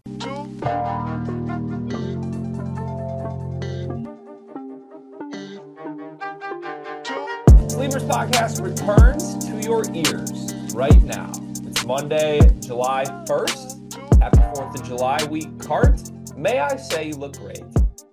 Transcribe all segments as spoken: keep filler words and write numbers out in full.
Sleepers Podcast returns to your ears right now. It's Monday, July first. Happy fourth of July week, Cart. May I say you look great?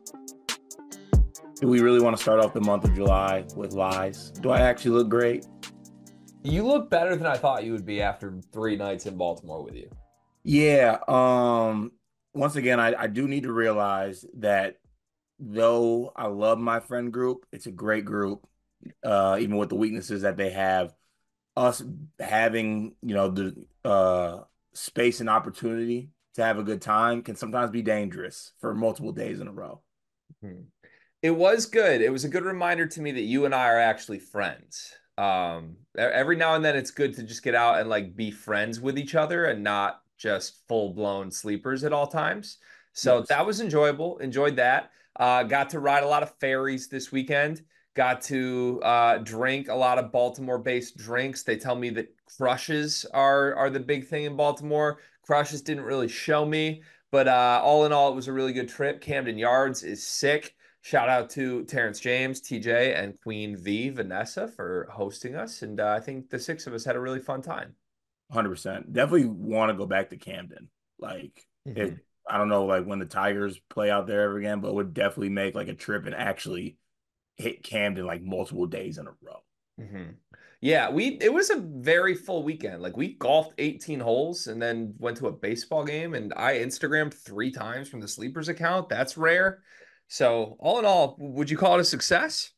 Do we really want to start off the month of July with lies? Do I actually look great? You look better than I thought you would be after three nights in Baltimore with you. Yeah. Um, once again, I, I do need to realize that though I love my friend group, it's a great group, uh, even with the weaknesses that they have. Us having, you know, the uh, space and opportunity to have a good time can sometimes be dangerous for multiple days in a row. Hmm. It was good. It was a good reminder to me that you and I are actually friends. Um, e- every now and then it's good to just get out and like be friends with each other and not just full-blown sleepers at all times. So Yes. that was enjoyable. Enjoyed that. Uh, got to ride a lot of ferries this weekend. Got to uh, drink a lot of Baltimore-based drinks. They tell me that crushes are are the big thing in Baltimore. Crushes didn't really show me, but uh, all in all, it was a really good trip. Camden Yards is sick. Shout out to Terrence James, T J, and Queen V, Vanessa, for hosting us. And uh, I think the six of us had a really fun time. one hundred percent. Definitely want to go back to Camden. Like, it, Mhm. I don't know, like when the Tigers play out there ever again, but it would definitely make like a trip and actually hit Camden like multiple days in a row. hmm Yeah, we it was a very full weekend. Like we golfed eighteen holes and then went to a baseball game, and I Instagrammed three times from the Sleepers account. That's rare. So all in all, would you call it a success?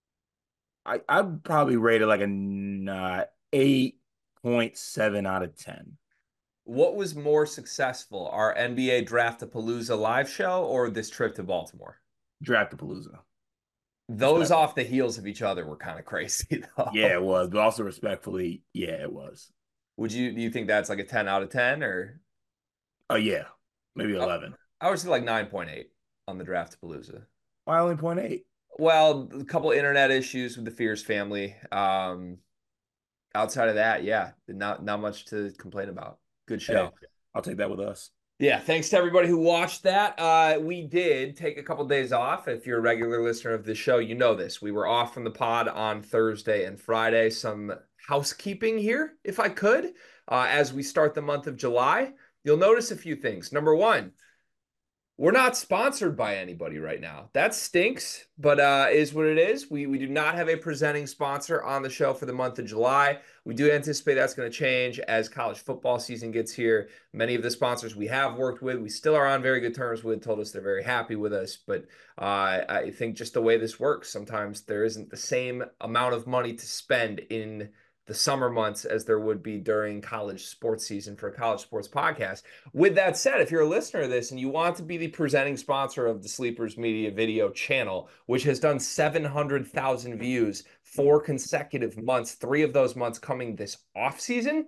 I, I'd probably rate it like a uh, eight point seven out of ten. What was more successful, our N B A Draft-a-Palooza live show or this trip to Baltimore? Draftapalooza, Those respectfully. off the heels of each other were kind of crazy, Yeah, though. it was, but also respectfully, yeah, it was. Would you do you think that's like a ten out of ten or Oh, yeah, maybe I eleven. I would say like nine point eight on the Draft-a-Palooza. Why only point eight? Well, a couple internet issues with the Fears family. Um, outside of that, yeah, not not much to complain about. Good Hey, show. I'll take that with us. Yeah, thanks to everybody who watched that. Uh, we did take a couple days off. If you're a regular listener of the show, you know this. We were off from the pod on Thursday and Friday. Some housekeeping here, if I could, uh, as we start the month of July. You'll notice a few things. Number one, we're not sponsored by anybody right now. That stinks, but uh, is what it is. We we do not have a presenting sponsor on the show for the month of July. We do anticipate that's going to change as college football season gets here. Many of the sponsors we have worked with, we still are on very good terms with, told us they're very happy with us. But uh, I think just the way this works, sometimes there isn't the same amount of money to spend in the summer months as there would be during college sports season for a college sports podcast. With that said, if you're a listener of this and you want to be the presenting sponsor of the Sleepers Media video channel, which has done seven hundred thousand views four consecutive months, three of those months coming this off season,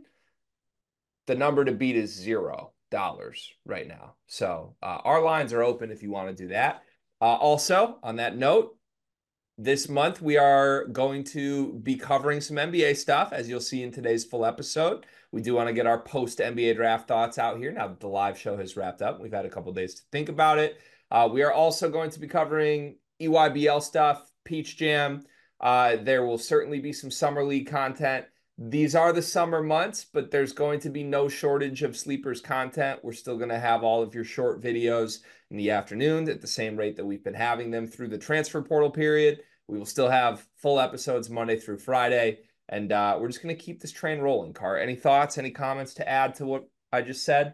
the number to beat is zero dollars right now. So uh, our lines are open if you want to do that. Uh, also, on that note, this month we are going to be covering some N B A stuff, as you'll see in today's full episode. We do want to get our post N B A draft thoughts out here now that the live show has wrapped up. We've had a couple days to think about it. Uh, we are also going to be covering E Y B L stuff, Peach Jam. Uh, there will certainly be some summer league content. These are the summer months, but there's going to be no shortage of sleepers content. We're still going to have all of your short videos in the afternoon at the same rate that we've been having them through the transfer portal period. We will still have full episodes Monday through Friday, and uh, we're just going to keep this train rolling. Car, any thoughts, any comments to add to what I just said?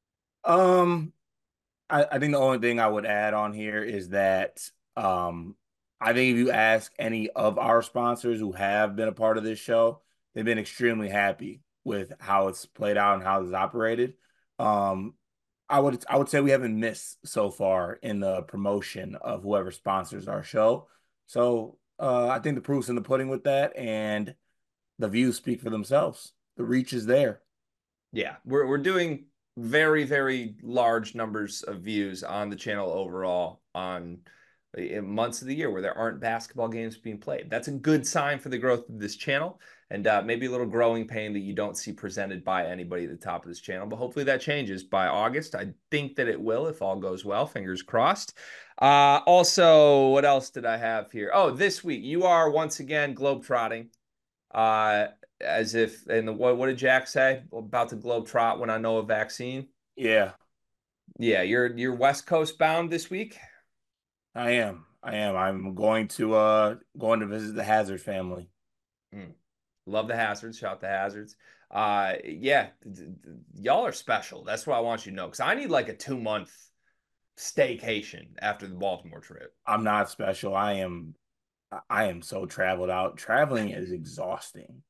Um, I, I think the only thing I would add on here is that um, I think if you ask any of our sponsors who have been a part of this show, they've been extremely happy with how it's played out and how it's operated. Um, I would I would say we haven't missed so far in the promotion of whoever sponsors our show. So uh, I think the proof's in the pudding with that, and the views speak for themselves. The reach is there. Yeah, we're we're doing very very large numbers of views on the channel overall on in months of the year where there aren't basketball games being played. That's a good sign for the growth of this channel, and uh, maybe a little growing pain that you don't see presented by anybody at the top of this channel. But hopefully that changes by August. I think that it will if all goes well. Fingers crossed. Uh, also, what else did I have here? Oh, this week you are once again globetrotting. Uh, as if, and the, what, what did Jack say about the globetrot when I know a vaccine? Yeah, Yeah, you're you're West Coast bound this week. I am. I am. I'm going to uh going to visit the Hazard family. Mm. Love the Hazards. Shout the Hazards. Uh, yeah, y'all are special. That's what I want you to know. Because I need like a two month staycation after the Baltimore trip. I'm not special. I am I am so traveled out. Traveling is exhausting.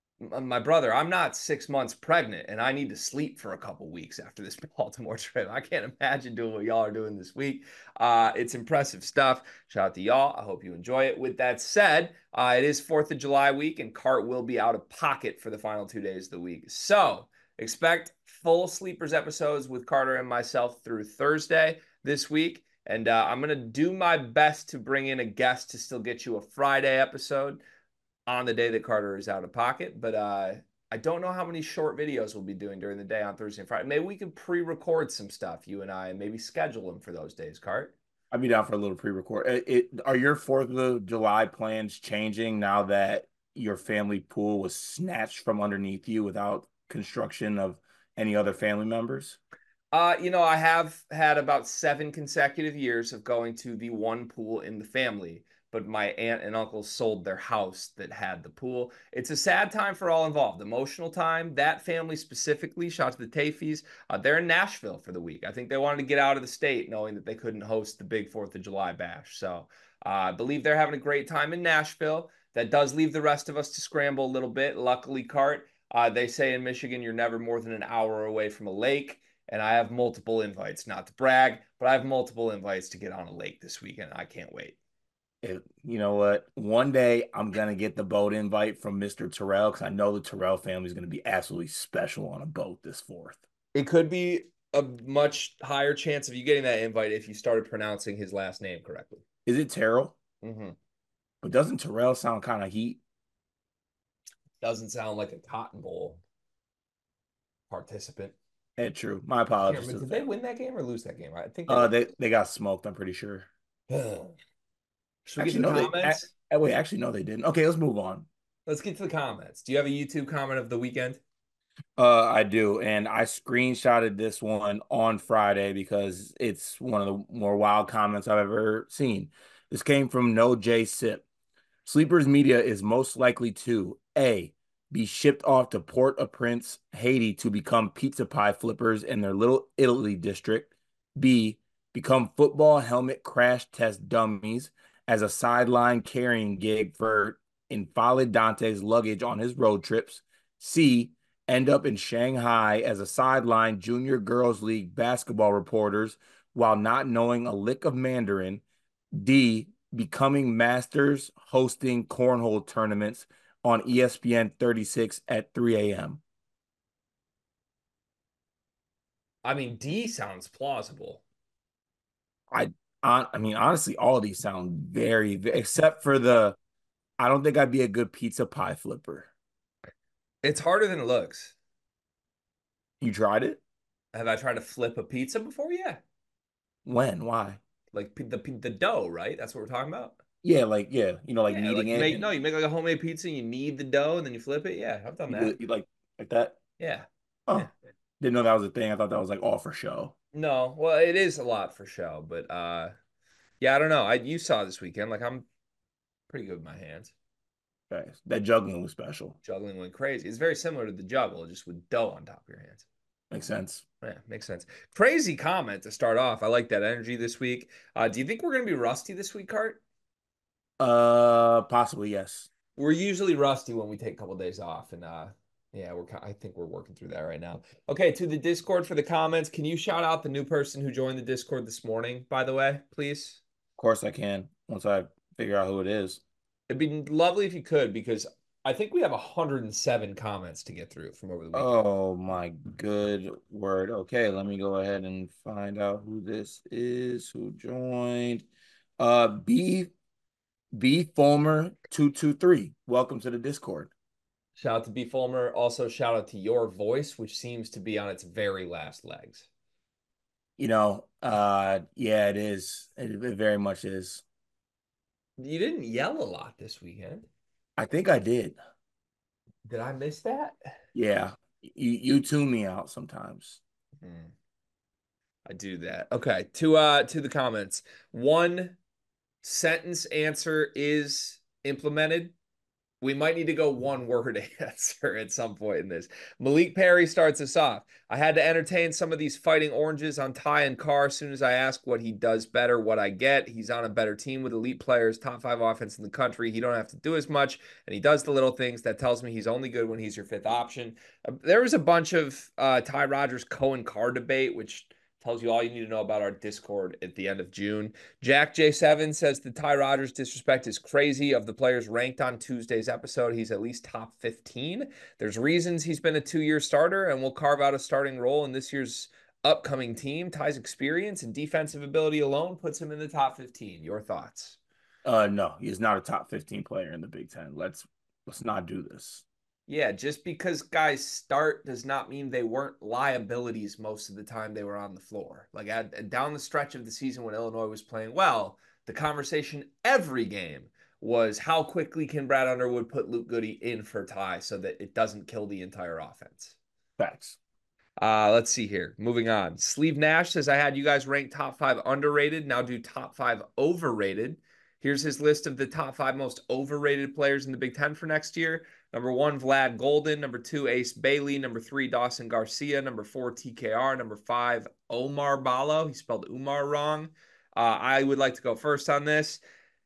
My brother, I'm not six months pregnant, and I need to sleep for a couple weeks after this Baltimore trip. I can't imagine doing what y'all are doing this week. Uh, it's impressive stuff. Shout out to y'all. I hope you enjoy it. With that said, uh, it is fourth of July week, and Cart will be out of pocket for the final two days of the week. So expect full Sleepers episodes with Carter and myself through Thursday this week. And uh, I'm going to do my best to bring in a guest to still get you a Friday episode on the day that Carter is out of pocket. But uh, I don't know how many short videos we'll be doing during the day on Thursday and Friday. Maybe we can pre-record some stuff, you and I, and maybe schedule them for those days, Cart. I'd be down for a little pre-record. It, it are your Fourth of July plans changing now that your family pool was snatched from underneath you without construction of any other family members? Uh, you know, I have had about seven consecutive years of going to the one pool in the family, but my aunt and uncle sold their house that had the pool. It's a sad time for all involved, emotional time. That family specifically, shout out to the Tafes, uh, they're in Nashville for the week. I think they wanted to get out of the state knowing that they couldn't host the big fourth of July bash. So uh, I believe they're having a great time in Nashville. That does leave the rest of us to scramble a little bit. Luckily, Cart, uh, they say in Michigan, you're never more than an hour away from a lake. And I have multiple invites, not to brag, but I have multiple invites to get on a lake this weekend. I can't wait. It, you know what? One day I'm gonna get the boat invite from Mister Terrell because I know the Terrell family is gonna be absolutely special on a boat this fourth. It could be a much higher chance of you getting that invite if you started pronouncing his last name correctly. Is it Terrell? Mm-hmm. But doesn't Terrell sound kind of heat? Doesn't sound like a Cotton Bowl participant. Yeah, true. My I can't apologies to remember. the Did they family. win that game or lose that game? I think they Uh, they they got smoked. I'm pretty sure. lost. Should we get Actually, to the no, they. a- comments? Wait, actually, no, they didn't. Okay, let's move on. Let's get to the comments. Do you have a YouTube comment of the weekend? Uh, I do, and I screenshotted this one on Friday because it's one of the more wild comments I've ever seen. This came from No J Sip. Sleepers Media is most likely to A, be shipped off to Port-au-Prince, Haiti to become pizza pie flippers in their Little Italy district. B, become football helmet crash test dummies as a sideline carrying gig for Infale Dante's luggage on his road trips. C, end up in Shanghai as a sideline junior girls league basketball reporters while not knowing a lick of Mandarin. D, becoming masters hosting cornhole tournaments on E S P N thirty-six at three a m. I mean, D sounds plausible. I I mean, honestly, all of these sound very, very, except for the, I don't think I'd be a good pizza pie flipper. It's harder than it looks. You tried it? Have I tried to flip a pizza before? Yeah. When? Why? Like the the dough, right? That's what we're talking about. Yeah, like, yeah, you know, like Yeah, kneading like you it make no, and you make like a homemade pizza, you knead the dough and then you flip it. Yeah, I've done you do that. it you like like that. Yeah. Yeah. Oh, didn't know that was a thing. I thought that was like all for show. No, well, it is a lot for show, but uh yeah, I don't know. I you saw this weekend. Like I'm pretty good with my hands. Okay. That juggling was special. Juggling went crazy. It's very similar to the juggle, just with dough on top of your hands. Makes sense. Yeah, makes sense. Crazy comment to start off. I like that energy this week. Uh, do you think we're gonna be rusty this week, Cart? Uh, possibly yes. We're usually rusty when we take a couple days off, and uh, yeah, we're. I think we're working through that right now. Okay, to the Discord for the comments. Can you shout out the new person who joined the Discord this morning? By the way, please. Of course I can once I figure out who it is. It'd be lovely if you could, because I think we have one hundred seven comments to get through from over the weekend. Oh my good word. Okay, let me go ahead and find out who this is, who joined. Uh, B B Fulmer two two three. Welcome to the Discord. Shout out to B. Fulmer. Also, shout out to your voice, which seems to be on its very last legs. You know, uh, yeah, it is. It, it very much is. You didn't yell a lot this weekend. I think I did. Did I miss that? Yeah, you you tune me out sometimes. Hmm, I do that. Okay, to uh to the comments. One sentence answer is implemented. We might need to go one word answer at some point in this. Malik Perry starts us off. I had to entertain some of these fighting oranges on Ty and Carr as soon as I ask what he does better, what I get. He's on a better team with elite players, top five offense in the country. He don't have to do as much, and he does the little things. That tells me he's only good when he's your fifth option. Uh, there was a bunch of uh, Ty Rogers Cohen Carr debate, which tells you all you need to know about our Discord at the end of June. Jack J seven says the Ty Rogers disrespect is crazy. Of the players ranked on Tuesday's episode, he's at least top fifteen. There's reasons he's been a two-year starter and will carve out a starting role in this year's upcoming team. Ty's experience and defensive ability alone puts him in the top fifteen. Your thoughts? Uh, no, he's not a top fifteen player in the Big Ten. Let's let's not do this. Yeah, just because guys start does not mean they weren't liabilities most of the time they were on the floor. Like at, down the stretch of the season when Illinois was playing well, the conversation every game was how quickly can Brad Underwood put Luke Goody in for Ty so that it doesn't kill the entire offense. Facts. Uh, let's see here. Moving on. Sleeve Nash says, I had you guys ranked top five underrated. Now do top five overrated. Here's his list of the top five most overrated players in the Big Ten for next year. Number one, Vlad Golden. Number two, Ace Bailey. Number three, Dawson Garcia. Number four, T K R. Number five, Omar Ballo. He spelled Umar wrong. Uh, I would like to go first on this.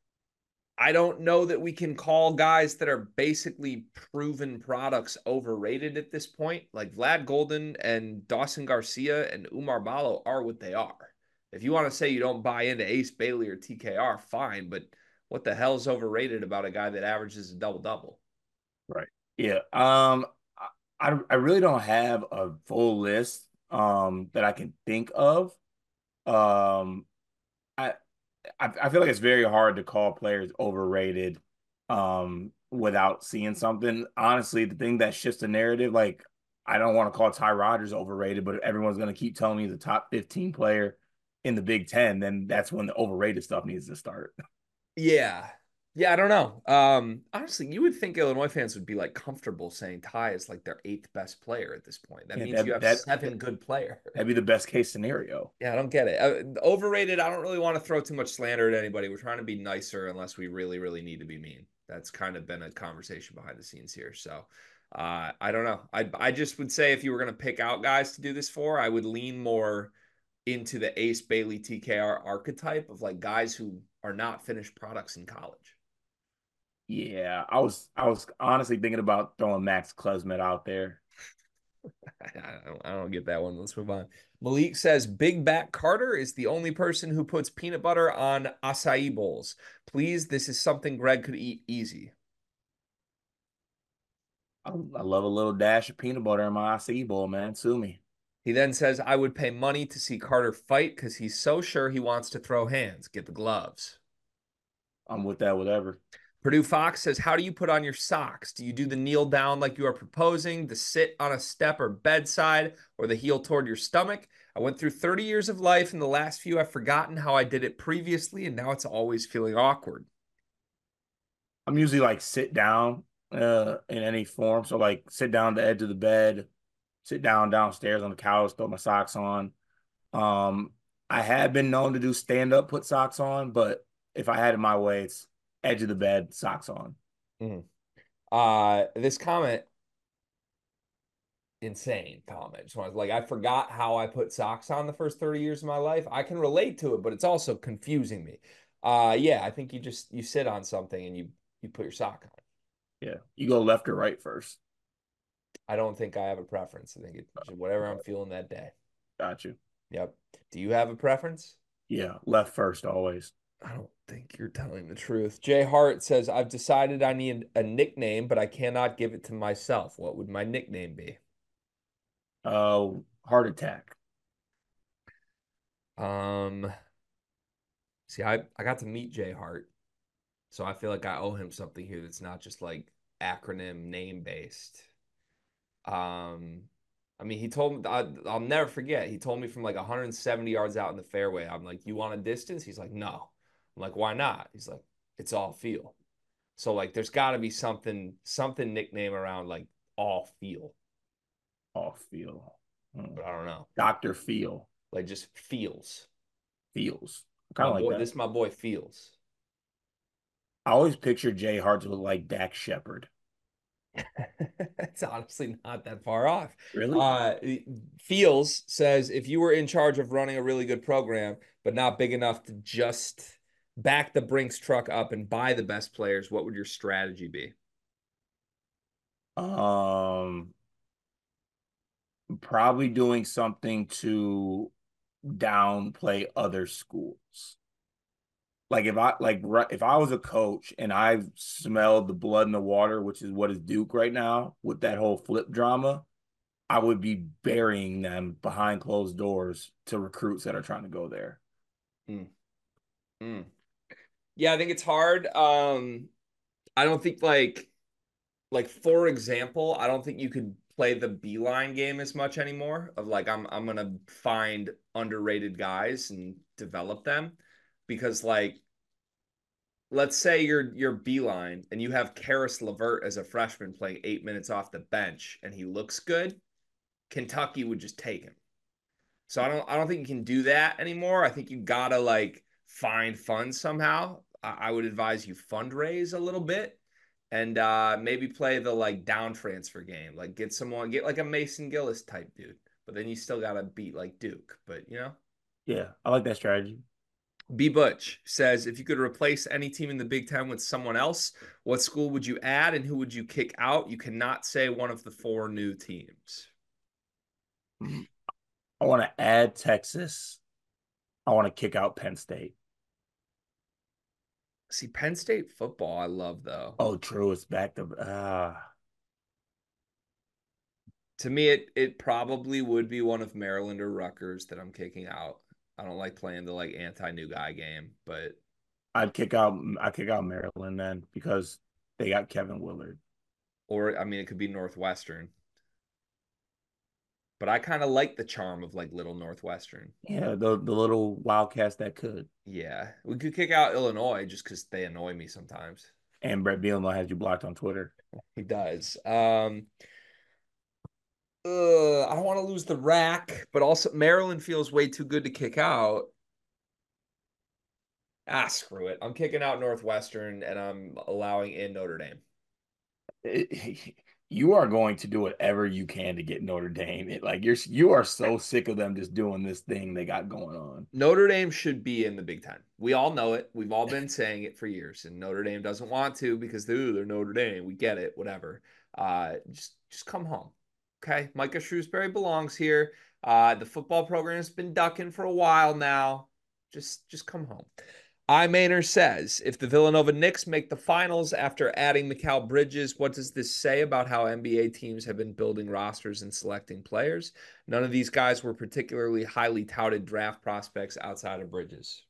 I don't know that we can call guys that are basically proven products overrated at this point. Like Vlad Golden and Dawson Garcia and Umar Ballo are what they are. If you want to say you don't buy into Ace Bailey or T K R, fine, but what the hell is overrated about a guy that averages a double double? Right. Yeah. Um, I I really don't have a full list um that I can think of. Um, I I, I feel like it's very hard to call players overrated um without seeing something. Honestly, the thing that shifts the narrative, like I don't want to call Ty Rodgers overrated, but if everyone's gonna keep telling me the top fifteen player in the Big Ten, then that's when the overrated stuff needs to start. Yeah. Yeah, I don't know. Um, honestly, you would think Illinois fans would be like comfortable saying Ty is like their eighth best player at this point. That Yeah, means you that have that seven good players. that'd be the best case scenario. Yeah, I don't get it. Uh, overrated, I don't really want to throw too much slander at anybody. We're trying to be nicer unless we really, really need to be mean. That's kind of been a conversation behind the scenes here. So uh, I don't know. I I just would say if you were going to pick out guys to do this for, I would lean more into the Ace Bailey T K R archetype of like guys who are not finished products in college. Yeah, I was I was honestly thinking about throwing Max Klesmet out there. I don't, I don't get that one. Let's move on. Malik says Big Back Carter is the only person who puts peanut butter on acai bowls. Please, this is something Greg could eat easy. I, I love a little dash of peanut butter in my acai bowl, man. Sue me. He then says, I would pay money to see Carter fight because he's so sure he wants to throw hands. Get the gloves. I'm with that, whatever. Purdue Fox says, how do you put on your socks? Do you do the kneel down like you are proposing, the sit on a step or bedside, or the heel toward your stomach? I went through thirty years of life, and the last few I've forgotten how I did it previously, and now it's always feeling awkward. I'm usually like sit down uh in any form. So like sit down the edge of the bed, sit down downstairs on the couch, throw my socks on. Um, I have been known to do stand up, put socks on, but if I had it my way, it's edge of the bed, socks on. Mm. Uh, this comment, insane comment. Just wanted, like, I forgot how I put socks on the first thirty years of my life. I can relate to it, but it's also confusing me. Uh, yeah, I think you just you sit on something and you you put your sock on. Yeah. You go left or right first. I don't think I have a preference. I think it's whatever I'm feeling that day. Got you. Yep. Do you have a preference? Yeah, left first always. I don't think you're telling the truth. Jay Hart says, I've decided I need a nickname, but I cannot give it to myself. What would my nickname be? Uh, heart attack. Um, see, I, I got to meet Jay Hart, so I feel like I owe him something here that's not just like acronym name based. Um, I mean, he told me, I, I'll never forget. He told me from like one hundred seventy yards out in the fairway. I'm like, you want a distance? He's like, no. I'm like, why not? He's like, it's all feel. So like, there's got to be something, something nickname around like all feel, Off feel. Hmm. but I don't know. doctor Feel. Like just feels. Feels. Kind My of like boy, that. this my boy feels. I always picture Jay Hart to look like Dak Shepard. It's honestly not that far off. Really? Uh, Fields says if you were in charge of running a really good program, but not big enough to just back the Brinks truck up and buy the best players, what would your strategy be? Um, Probably doing something to downplay other schools. Like if I like if I was a coach and I smelled the blood in the water, which is what is Duke right now with that whole flip drama, I would be burying them behind closed doors to recruits that are trying to go there. Mm, mm. Yeah, I think it's hard. Um, I don't think like like for example, I don't think you could play the beeline game as much anymore of like I'm I'm gonna find underrated guys and develop them because like let's say you're you're beeline and you have Karis LeVert as a freshman playing eight minutes off the bench and he looks good, Kentucky would just take him. So I don't I don't think you can do that anymore. I think you gotta like find funds somehow. I, I would advise you fundraise a little bit and uh maybe play the like down transfer game. Like get someone get like a Mason Gillis type dude. But then you still gotta beat like Duke. But you know? Yeah, I like that strategy. B Butch says if you could replace any team in the Big Ten with someone else, what school would you add and who would you kick out? You cannot say one of the four new teams. Mm. I want to add Texas. I want to kick out Penn State. See, Penn State football, I love though. Oh, true. It's back to ah. Uh, To me, it it probably would be one of Maryland or Rutgers that I'm kicking out. I don't like playing the like anti new guy game, but I'd kick out. I'd kick out Maryland then because they got Kevin Willard. or I mean, it could be Northwestern. But I kind of like the charm of like little Northwestern. Yeah, the the little Wildcats that could. Yeah, we could kick out Illinois just because they annoy me sometimes. And Brett Bielema has you blocked on Twitter. He does. Um, uh, I don't want to lose the rack, but also Maryland feels way too good to kick out. Ah, screw it. I'm kicking out Northwestern and I'm allowing in Notre Dame. It, you are going to do whatever you can to get Notre Dame. It, like you're you are so sick of them just doing this thing they got going on. Notre Dame should be in the Big Ten. We all know it. We've all been saying it for years, and Notre Dame doesn't want to because ooh, they're Notre Dame. We get it, whatever. Uh, just just come home. Okay. Micah Shrewsbury belongs here. Uh, the football program has been ducking for a while now. Just just come home. I Maynard says, if the Villanova Knicks make the finals after adding Mikal Bridges, what does this say about how N B A teams have been building rosters and selecting players? None of these guys were particularly highly touted draft prospects outside of Bridges.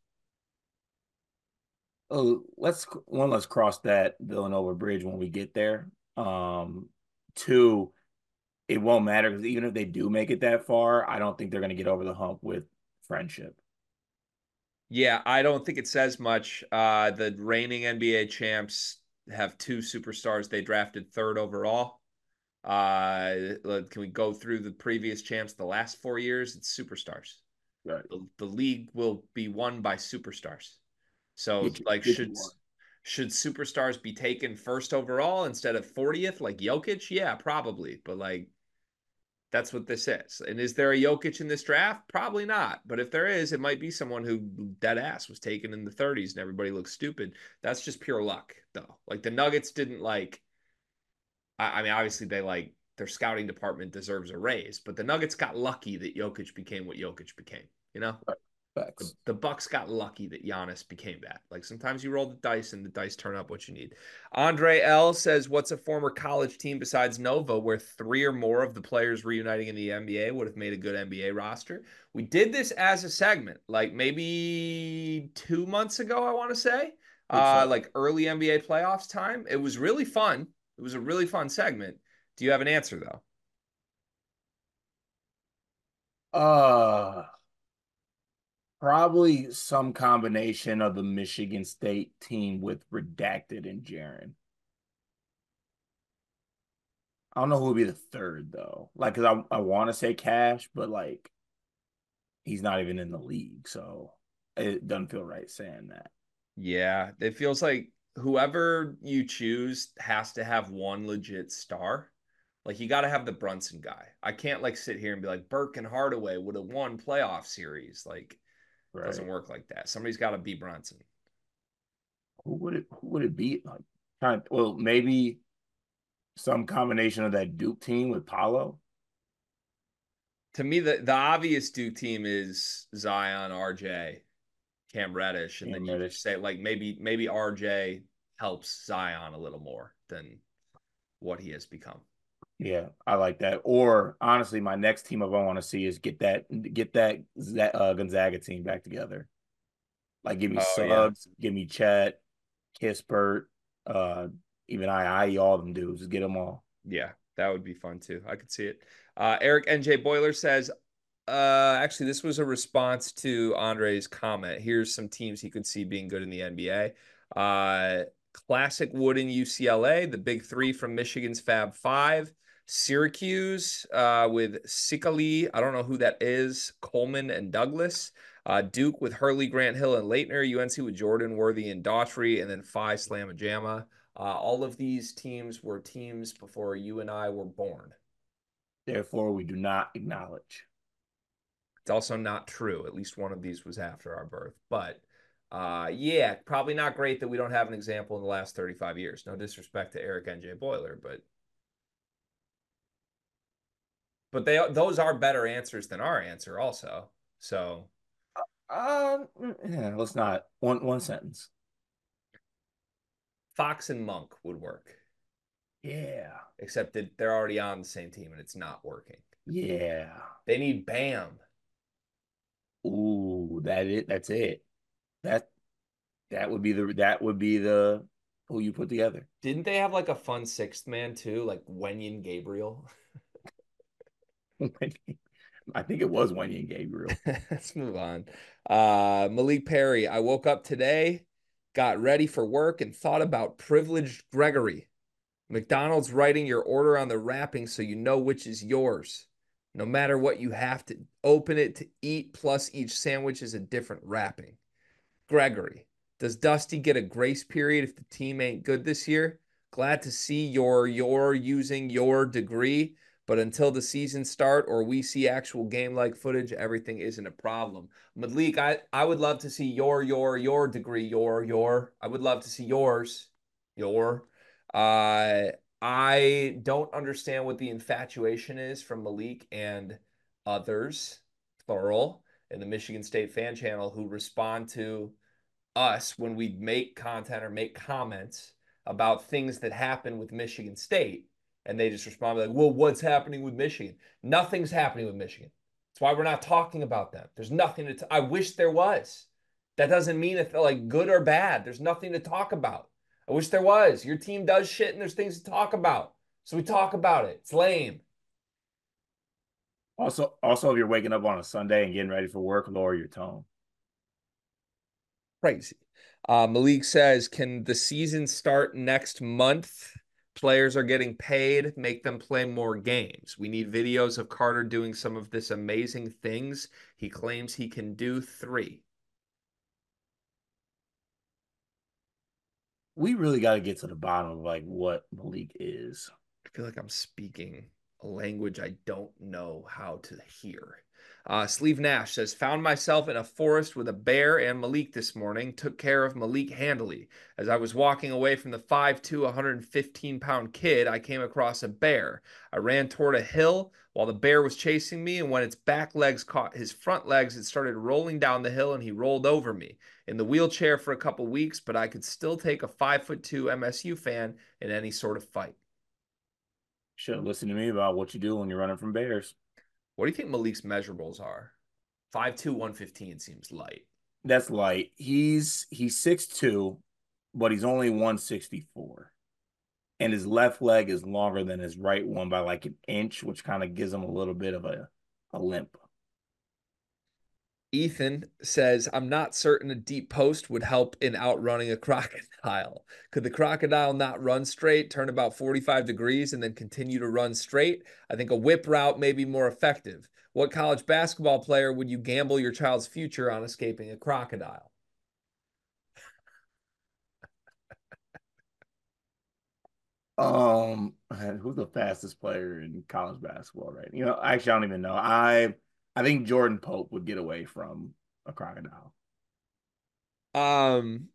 Oh, let's one, let's cross that Villanova bridge when we get there. Um, two, it won't matter because even if they do make it that far, I don't think they're going to get over the hump with friendship. Yeah, I don't think it says much. Uh, the reigning N B A champs have two superstars they drafted third overall. Uh, can we go through the previous champs the last four years? It's superstars. Right. The, the league will be won by superstars. So, Get you, like, get you should one. should superstars be taken first overall instead of fortieth, like Jokic? Yeah, probably. But like, that's what this is. And is there a Jokic in this draft? Probably not. But if there is, it might be someone who dead ass was taken in the thirties and everybody looks stupid. That's just pure luck, though. Like the Nuggets didn't like. I, I mean, obviously they like their scouting department deserves a raise, but the Nuggets got lucky that Jokic became what Jokic became. You know. Right. The, Facts. the Bucks got lucky that Giannis became that. Like sometimes you roll the dice and the dice turn up what you need. Andre L says, "What's a former college team besides Nova where three or more of the players reuniting in the N B A would have made a good N B A roster?" We did this as a segment, like maybe two months ago. I want to say, Think uh, so. like early N B A playoffs time. It was really fun. It was a really fun segment. Do you have an answer though? Uh, Probably some combination of the Michigan State team with Redacted and Jaron. I don't know who would be the third though. Like, cause I I want to say Cash, but like he's not even in the league, so it doesn't feel right saying that. Yeah, it feels like whoever you choose has to have one legit star. Like you got to have the Brunson guy. I can't like sit here and be like Burke and Hardaway would have won playoff series. Like doesn't Right? work like that. Somebody's got to be Brunson. Who would it? Who would it be? Like, kind of, well, maybe some combination of that Duke team with Paulo. To me, the the obvious Duke team is Zion, R J, Cam Reddish, and then Cam you just Reddish. say like maybe maybe R J helps Zion a little more than what he has become. Yeah, I like that. Or honestly, my next team up I want to see is get that get that uh, Gonzaga team back together. Like, give me Oh yeah. Suggs, give me Chet, Kispert, uh, even I, I, all them dudes. Just get them all. Yeah, that would be fun too. I could see it. Uh, Eric N J Boiler says, uh, actually, this was a response to Andre's comment. Here's some teams he could see being good in the N B A. Uh, Classic Wooden U C L A, the big three from Michigan's Fab Five, Syracuse uh, with Sikali, I don't know who that is, Coleman and Douglas. Uh, Duke with Hurley, Grant Hill, and Leitner. U N C with Jordan, Worthy, and Daughtry, and then Phi, Slamma Jamma. Uh, all of these teams were teams before you and I were born. Therefore, we do not acknowledge. It's also not true. At least one of these was after our birth. But uh, yeah, probably not great that we don't have an example in the last thirty-five years. No disrespect to Eric N J Boiler, but but they those are better answers than our answer also. So Uh, yeah, let's not one one sentence. Fox and Monk would work, Yeah, except that they're already on the same team and it's not working. yeah. They need Bam. Ooh, that it. That's it. That that would be the that would be the who you put together. Didn't they have like a fun sixth man too, like Wenyen Gabriel? I think it was Wendy and Gabriel. Let's move on. Uh, Malik Perry, I woke up today, got ready for work, and thought about privileged Gregory. McDonald's writing your order on the wrapping so you know which is yours. No matter what, you have to open it to eat, plus each sandwich is a different wrapping. Gregory, does Dusty get a grace period if the team ain't good this year? Glad to see you're you're using your degree, but until the season start or we see actual game like footage, everything isn't a problem. Malik, I, I would love to see your your your degree, your your. I would love to see yours, your. Uh, I don't understand what the infatuation is from Malik and others, plural, in the Michigan State fan channel who respond to us when we make content or make comments about things that happen with Michigan State, and they just respond like, "Well, what's happening with Michigan? Nothing's happening with Michigan. That's why we're not talking about them. There's nothing to. T- I wish there was. That doesn't mean if they're like good or bad. There's nothing to talk about. I wish there was. Your team does shit, and there's things to talk about. So we talk about it. It's lame. Also, also, if you're waking up on a Sunday and getting ready for work, lower your tone. Crazy. Uh, Malik says, can the season start next month? Players are getting paid, make them play more games. We need videos of Carter doing some of this amazing things. He claims he can do three. We really got to get to the bottom of like what Malik is. I feel like I'm speaking a language I don't know how to hear. Uh, Sleeve Nash says, found myself in a forest with a bear and Malik this morning. Took care of Malik handily. As I was walking away from the five foot two, one hundred fifteen pound kid, I came across a bear. I ran toward a hill while the bear was chasing me, and when its back legs caught his front legs, it started rolling down the hill and he rolled over me. In the wheelchair for a couple weeks, but I could still take a five foot two M S U fan in any sort of fight. Should have listened to me about what you do when you're running from bears. What do you think Malik's measurables are? Five two, one fifteen seems light. That's light. He's he's six two, but he's only one sixty-four. and his left leg is longer than his right one by like an inch, which kind of gives him a little bit of a, a limp. Ethan says, I'm not certain a deep post would help in outrunning a crocodile. Could the crocodile not run straight, turn about forty-five degrees, and then continue to run straight? I think a whip route may be more effective. What college basketball player would you gamble your child's future on escaping a crocodile? Um, who's the fastest player in college basketball, right? You know, actually, I don't even know. I I think Jordan Pope would get away from a crocodile. Um,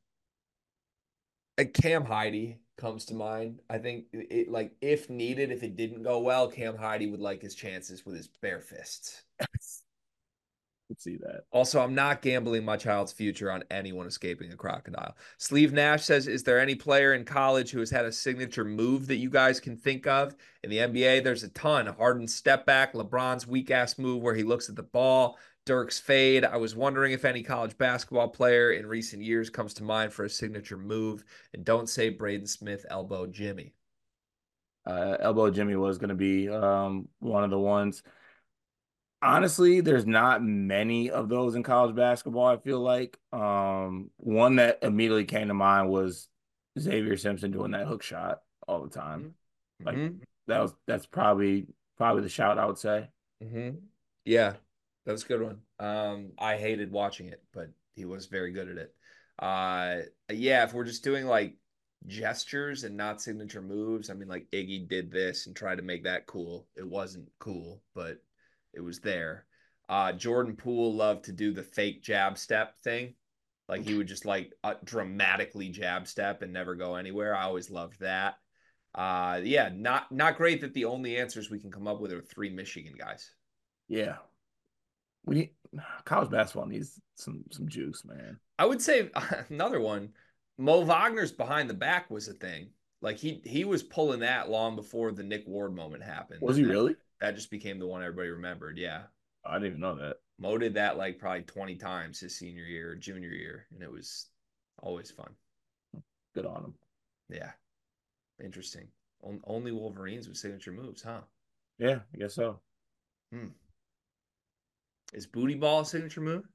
Cam Heide comes to mind. I think it, like if needed, if it didn't go well, Cam Heide would like his chances with his bare fists. Could see that. Also, I'm not gambling my child's future on anyone escaping a crocodile. Sleeve Nash says, is there any player in college who has had a signature move that you guys can think of? In the N B A, there's a ton. Harden's step back, LeBron's weak ass move where he looks at the ball, Dirk's fade. I was wondering if any college basketball player in recent years comes to mind for a signature move. And don't say Braden Smith elbow Jimmy. Uh, elbow Jimmy was going to be um, one of the ones. Honestly, there's not many of those in college basketball, I feel like. Um, one that immediately came to mind was Xavier Simpson doing that hook shot all the time. Mm-hmm. Like that was that's probably probably the shout I would say. Mm-hmm. Yeah, that was a good one. Um, I hated watching it, but he was very good at it. Uh, yeah, if we're just doing like gestures and not signature moves, I mean, like Iggy did this and tried to make that cool. It wasn't cool, but it was there. Uh, Jordan Poole loved to do the fake jab step thing. Like he would just like uh, dramatically jab step and never go anywhere. I always loved that. Uh, yeah, not not great that the only answers we can come up with are three Michigan guys. Yeah. We need, college basketball needs some some juice, man. I would say another one. Mo Wagner's behind the back was a thing. Like he he was pulling that long before the Nick Ward moment happened. Was he that, really? That just became the one everybody remembered. Yeah. I didn't even know that. Mo did that like probably twenty times his senior year or junior year, and it was always fun. Good on him. Yeah. Interesting. Only Wolverines with signature moves, huh? Yeah, I guess so. Hmm. Is booty ball a signature move?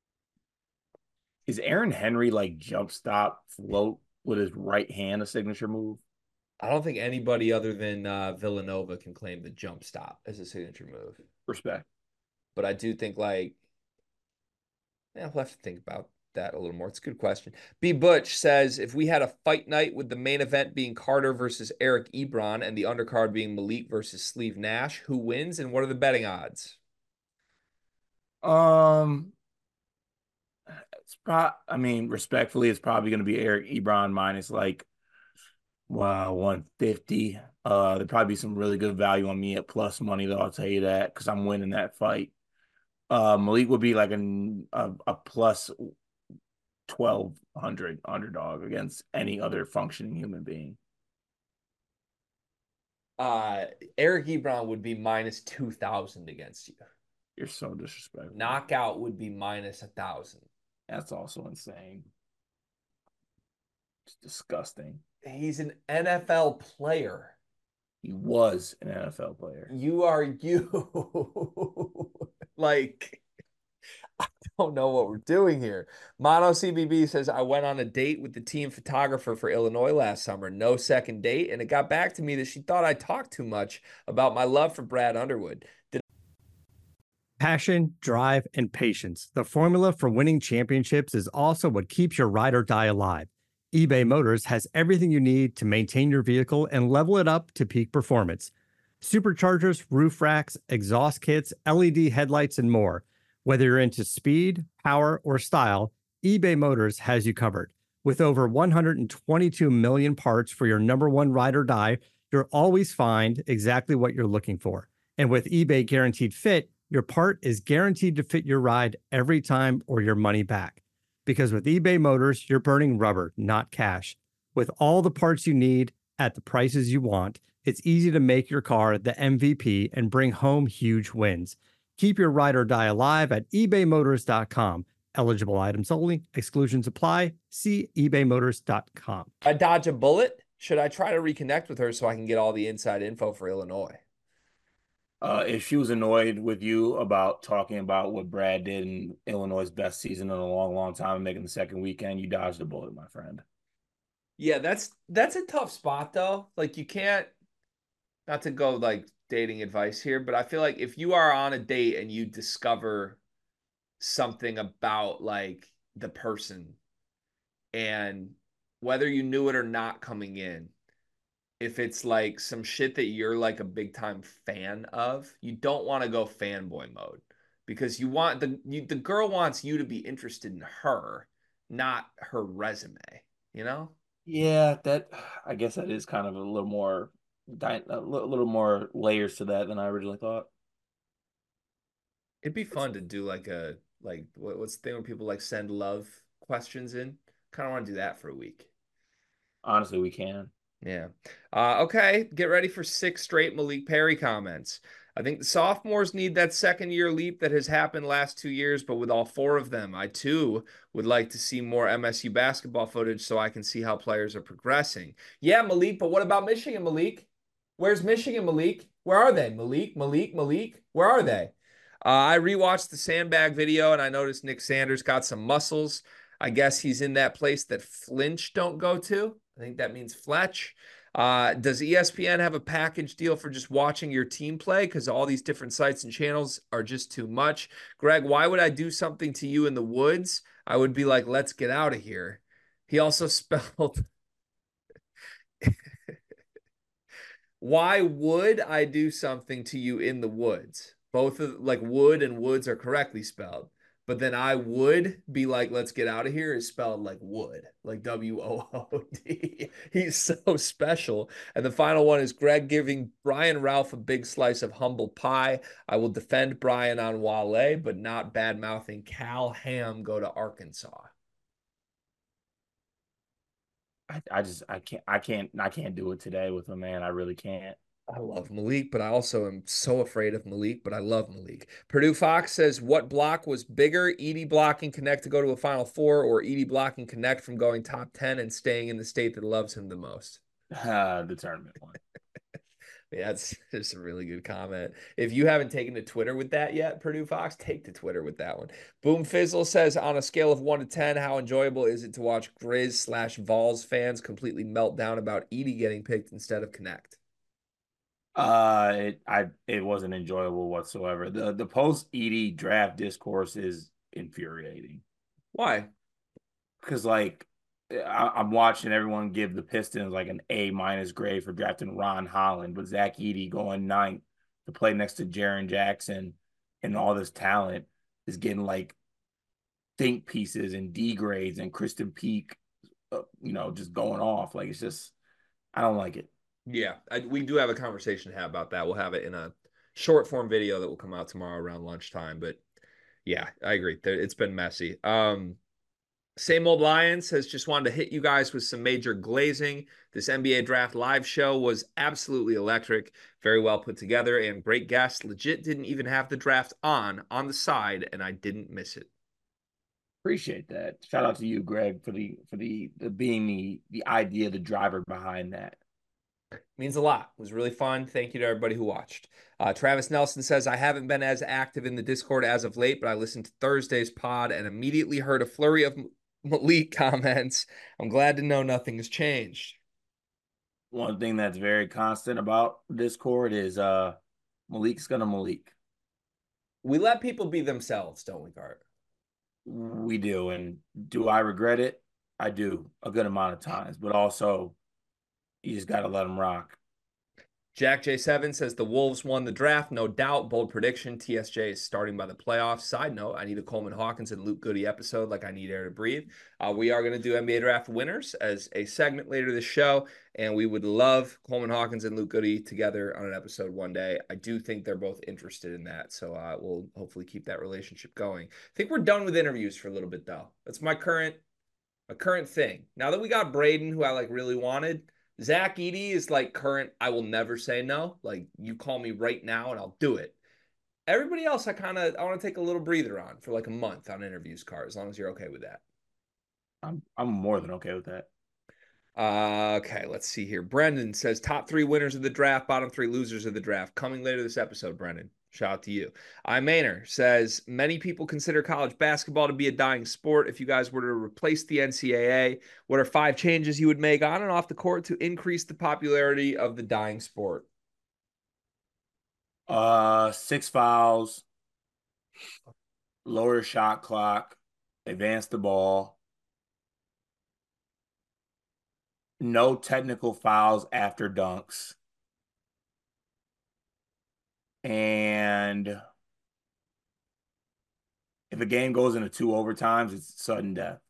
Is Aaron Henry like jump stop float with his right hand a signature move? I don't think anybody other than uh, Villanova can claim the jump stop as a signature move. Respect. But I do think like, yeah, I'll have to think about that a little more. It's a good question. B. Butch says, if we had a fight night with the main event being Carter versus Eric Ebron and the undercard being Malik versus Sleeve Nash, who wins and what are the betting odds? Um, it's pro I mean, respectfully, it's probably going to be Eric Ebron minus like wow one fifty. Uh, there'd probably be some really good value on me at plus money though. I'll tell you that because I'm winning that fight. Uh, Malik would be like an, a a plus twelve hundred underdog against any other functioning human being. Uh, Eric Ebron would be minus two thousand against you. You're so disrespectful. Knockout would be minus one thousand. That's also insane. It's disgusting. He's an N F L player. He was an N F L player. You are you. Like, I don't know what we're doing here. Mono C B B says, I went on a date with the team photographer for Illinois last summer. No second date. And it got back to me that she thought I talked too much about my love for Brad Underwood. Did Passion, drive, and patience. The formula for winning championships is also what keeps your ride or die alive. eBay Motors has everything you need to maintain your vehicle and level it up to peak performance. Superchargers, roof racks, exhaust kits, L E D headlights, and more. Whether you're into speed, power, or style, eBay Motors has you covered. With over one hundred twenty-two million parts for your number one ride or die, you'll always find exactly what you're looking for. And with eBay Guaranteed Fit, your part is guaranteed to fit your ride every time or your money back. Because with eBay Motors, you're burning rubber, not cash. With all the parts you need at the prices you want, it's easy to make your car the M V P and bring home huge wins. Keep your ride or die alive at ebay motors dot com. Eligible items only. Exclusions apply. See ebay motors dot com. I dodge a bullet? should I try to reconnect with her so I can get all the inside info for Illinois? Uh, if she was annoyed with you about talking about what Brad did in Illinois' best season in a long, long time and making the second weekend, you dodged a bullet, my friend. Yeah, that's that's a tough spot though. Like you can't, not to go like dating advice here, but I feel like if you are on a date and you discover something about like the person, and whether you knew it or not coming in, if it's like some shit that you're like a big time fan of, you don't want to go fanboy mode because you want the you, the girl wants you to be interested in her, not her resume, you know? Yeah, that I guess that is kind of a little more a little more layers to that than I originally thought. It'd be fun to do like a like what, what's the thing where people like send love questions in? Kind of want to do that for a week. Honestly, we can. Yeah. Uh, okay. Get ready for six straight Malik Perry comments. I think the sophomores need that second year leap that has happened last two years, but with all four of them, I too would like to see more M S U basketball footage so I can see how players are progressing. Yeah, Malik, but what about Michigan, Malik? Where's Michigan, Malik? Where are they? Malik, Malik, Malik, where are they? Uh, I rewatched the sandbag video and I noticed Nick Sanders got some muscles. I guess he's in that place that Flinch don't go to. I think that means Fletch. Uh, does E S P N have a package deal for just watching your team play? Because all these different sites and channels are just too much. Greg, why would I do something to you in the woods? I would be like, let's get out of here. He also spelled, why would I do something to you in the woods? Both of like wood and woods are correctly spelled. But then I would be like, let's get out of here is spelled like wood, like W O O D. He's so special. And the final one is Greg giving Brian Ralph a big slice of humble pie. I will defend Brian on Wale, but not bad mouthing Cal Ham go to Arkansas. I, I just I can't I can't I can't do it today with him, man. I really can't. I love Malik, but I also am so afraid of Malik, but I love Malik. Purdue Fox says, what block was bigger, Edey blocking Connect to go to a Final Four or Edey blocking Connect from going top ten and staying in the state that loves him the most? Uh, the tournament one. Yeah, that's just a really good comment. If you haven't taken to Twitter with that yet, Purdue Fox, take to Twitter with that one. Boom Fizzle says, on a scale of one to ten, how enjoyable is it to watch Grizz slash Vols fans completely melt down about Edey getting picked instead of Connect? Uh, it I it wasn't enjoyable whatsoever. The the post Edey draft discourse is infuriating. Why? Because like I, I'm watching everyone give the Pistons like an A minus grade for drafting Ron Holland, but Zach Edey going ninth to play next to Jaren Jackson and all this talent is getting like think pieces and D grades and Kristen Peak, uh, you know, just going off. Like it's just I don't like it. Yeah, I, we do have a conversation to have about that. We'll have it in a short form video that will come out tomorrow around lunchtime. But yeah, I agree. It's been messy. Um, Same Old Lions has just wanted to hit you guys with some major glazing. This N B A Draft live show was absolutely electric, very well put together, and great guests. Legit didn't even have the draft on on the side, and I didn't miss it. Appreciate that. Shout out to you, Greg, for the for the, the being the the idea, the driver behind that. Means a lot. It was really fun. Thank you to everybody who watched. Uh, Travis Nelson says, I haven't been as active in the Discord as of late, but I listened to Thursday's pod and immediately heard a flurry of Malik comments. I'm glad to know nothing has changed. One thing that's very constant about Discord is uh Malik's gonna Malik. We let people be themselves, don't we, Cart? We do. And do I regret it? I do a good amount of times, but also you just got to let them rock. Jack J seven says the Wolves won the draft, no doubt. Bold prediction. T S J is starting by the playoffs. Side note, I need a Coleman Hawkins and Luke Goody episode like I need air to breathe. Uh, we are going to do N B A Draft winners as a segment later this show, and we would love Coleman Hawkins and Luke Goody together on an episode one day. I do think they're both interested in that, so uh, we'll hopefully keep that relationship going. I think we're done with interviews for a little bit, though. That's my current, my current thing. Now that we got Braden, who I like really wanted, Zach Edey is like current, I will never say no. Like, you call me right now and I'll do it. Everybody else, I kind of, I want to take a little breather on for like a month on interviews, Car, as long as you're okay with that. I'm I'm more than okay with that. Uh, okay, let's see here. Brendan says top three winners of the draft, bottom three losers of the draft. Coming later this episode, Brendan. Shout out to you. I Maynor says many people consider college basketball to be a dying sport. If you guys were to replace the N C double A, what are five changes you would make on and off the court to increase the popularity of the dying sport? Uh, six fouls, lower shot clock, advance the ball, no technical fouls after dunks, and if a game goes into two overtimes, it's sudden death.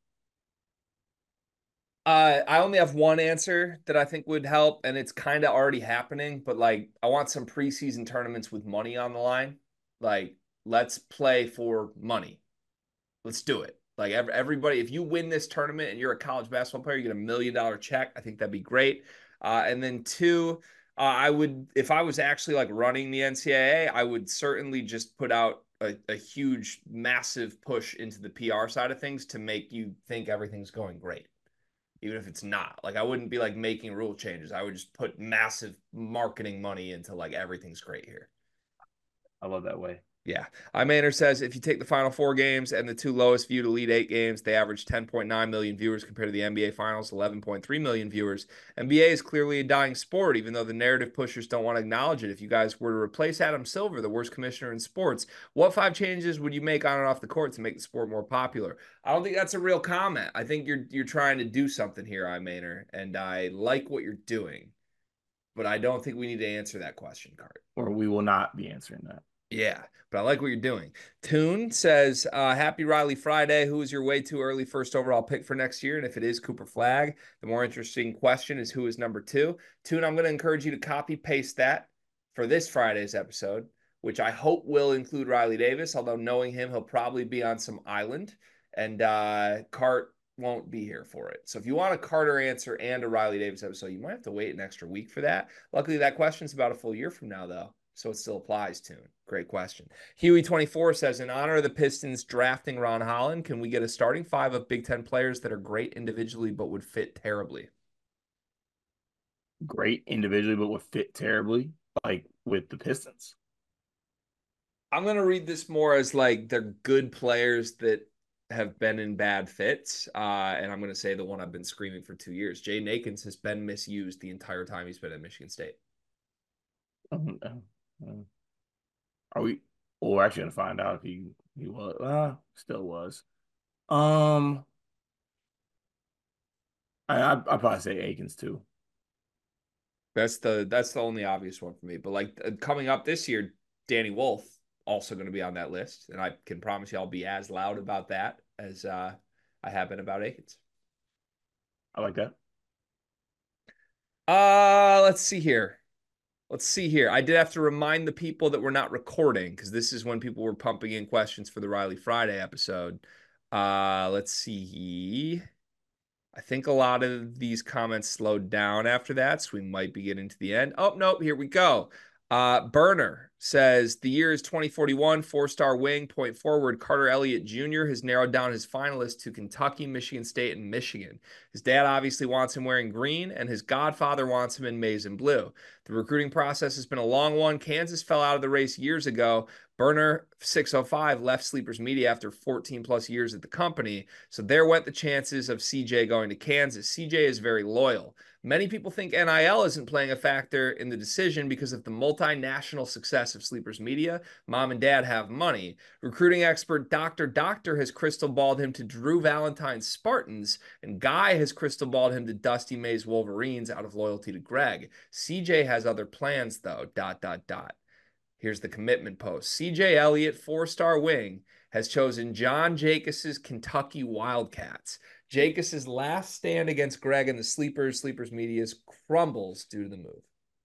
Uh, I only have one answer that I think would help, and it's kind of already happening, but like I want some preseason tournaments with money on the line. Like, let's play for money. Let's do it. Like every, everybody, if you win this tournament and you're a college basketball player, you get a million dollar check. I think that'd be great. Uh, and then two, uh, I would, if I was actually like running the N C double A, I would certainly just put out a, a huge, massive push into the P R side of things to make you think everything's going great, even if it's not. Like I wouldn't be like making rule changes. I would just put massive marketing money into like everything's great here. I love that way. Yeah. I Manor says if you take the final four games and the two lowest viewed Elite Eight games, they average ten point nine million viewers compared to the N B A Finals, eleven point three million viewers. N B A is clearly a dying sport, even though the narrative pushers don't want to acknowledge it. If you guys were to replace Adam Silver, the worst commissioner in sports, what five changes would you make on and off the court to make the sport more popular? I don't think that's a real comment. I think you're you're trying to do something here, I Manor, and I like what you're doing, but I don't think we need to answer that question, Cart. Or we will not be answering that. Yeah, but I like what you're doing. Toon says, uh, happy Riley Friday. Who is your way too early first overall pick for next year? And if it is Cooper Flagg, the more interesting question is who is number two? Toon, I'm going to encourage you to copy paste that for this Friday's episode, which I hope will include Riley Davis, although knowing him, he'll probably be on some island, and uh, Cart won't be here for it. So if you want a Carter answer and a Riley Davis episode, you might have to wait an extra week for that. Luckily, that question's about a full year from now, though. So it still applies to him. Great question. Huey twenty-four says, in honor of the Pistons drafting Ron Holland, can we get a starting five of Big Ten players that are great individually but would fit terribly? Great individually, but would fit terribly, like with the Pistons. I'm going to read this more as like they're good players that have been in bad fits. Uh, and I'm going to say the one I've been screaming for two years. Jaden Akins has been misused the entire time he's been at Michigan State. Um, Are we? Well, we're actually gonna find out if he he was. Uh, still was. Um, I I I'd probably say Akins too. That's the that's the only obvious one for me. But like uh, coming up this year, Danny Wolf also going to be on that list, and I can promise you I'll be as loud about that as uh, I have been about Akins. I like that. Uh, let's see here. Let's see here. I did have to remind the people that we're not recording because this is when people were pumping in questions for the Riley Friday episode. Uh, let's see. I think a lot of these comments slowed down after that, so we might be getting to the end. Oh, nope, here we go. Uh, Burner says the year is twenty forty-one, four-star wing, point forward. Carter Elliott Junior has narrowed down his finalists to Kentucky, Michigan State, and Michigan. His dad obviously wants him wearing green, and his godfather wants him in maize and blue. The recruiting process has been a long one. Kansas fell out of the race years ago. Burner six oh five left Sleepers Media after fourteen plus years at the company. So there went the chances of C J going to Kansas. C J is very loyal. Many people think N I L isn't playing a factor in the decision because of the multinational success of Sleepers Media. Mom and dad have money. Recruiting expert Doctor Doctor has crystal balled him to Drew Valentine's Spartans, and Guy has crystal balled him to Dusty May's Wolverines out of loyalty to Greg. C J has other plans, though, dot, dot, dot. Here's the commitment post. C J Elliott, four-star wing, has chosen John Jacobs's Kentucky Wildcats. Jacobs's last stand against Greg and the Sleepers, Sleepers Media's crumbles due to the move.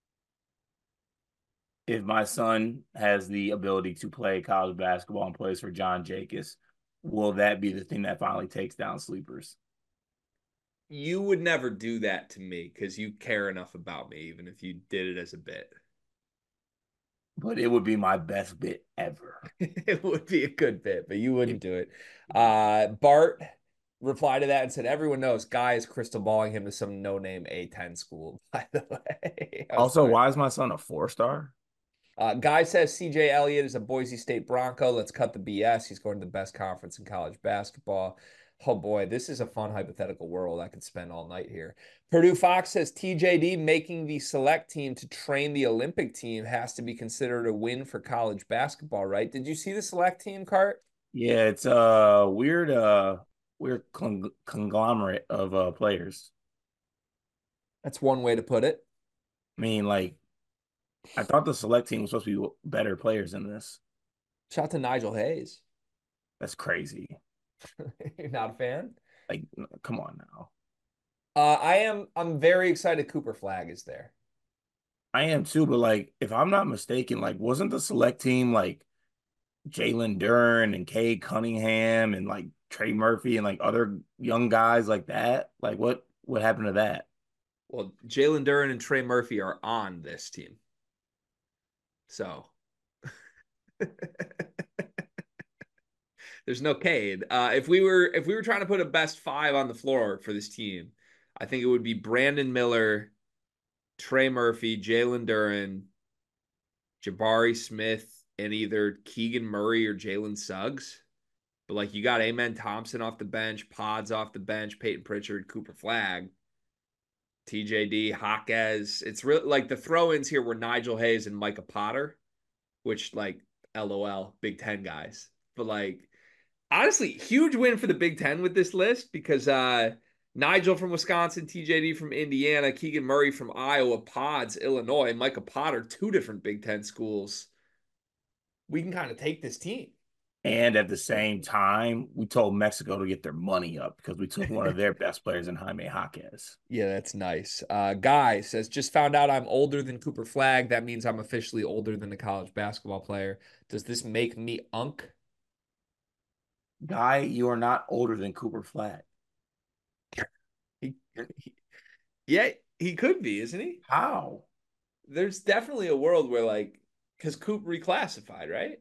If my son has the ability to play college basketball and plays for John Jacobs, will that be the thing that finally takes down Sleepers? You would never do that to me because you care enough about me, even if you did it as a bit. But it would be my best bit ever. It would be a good bit, but you wouldn't do it. Uh, Bart replied to that and said, everyone knows Guy is crystal balling him to some no-name A ten school, by the way. Also, why is my son a four-star? Uh, Guy says C J Elliott is a Boise State Bronco. Let's cut the B S. He's going to the best conference in college basketball. Oh boy, this is a fun hypothetical world. I could spend all night here. Purdue Fox says T J D making the select team to train the Olympic team has to be considered a win for college basketball, right? Did you see the select team, Cart? Yeah, it's a weird, uh, weird con conglomerate of uh players. That's one way to put it. I mean, like, I thought the select team was supposed to be better players than this. Shout out to Nigel Hayes. That's crazy. You're not a fan? Like, come on now. Uh, I am. I'm very excited. Cooper Flagg is there. I am too, but like, if I'm not mistaken, like, wasn't the select team like Jalen Duren and Cade Cunningham and like Trey Murphy and like other young guys like that? Like, what what happened to that? Well, Jalen Duren and Trey Murphy are on this team. So there's no Cade. Uh, if we were if we were trying to put a best five on the floor for this team, I think it would be Brandon Miller, Trey Murphy, Jalen Duren, Jabari Smith, and either Keegan Murray or Jalen Suggs. But like you got Amen Thompson off the bench, Pods off the bench, Peyton Pritchard, Cooper Flagg, T J D, Jaquez. It's really like the throw-ins here were Nigel Hayes and Micah Potter, which like LOL, Big Ten guys. But like honestly, huge win for the Big Ten with this list because uh, Nigel from Wisconsin, T J D from Indiana, Keegan Murray from Iowa, Pods, Illinois, Micah Potter, two different Big Ten schools. We can kind of take this team. And at the same time, we told Mexico to get their money up because we took one of their best players in Jaime Jaquez. Yeah, that's nice. Uh, Guy says, just found out I'm older than Cooper Flagg. That means I'm officially older than a college basketball player. Does this make me unk? Guy, you are not older than Cooper Flagg. He, he, yeah, he could be, isn't he? How? There's definitely a world where, like, because Coop reclassified, right?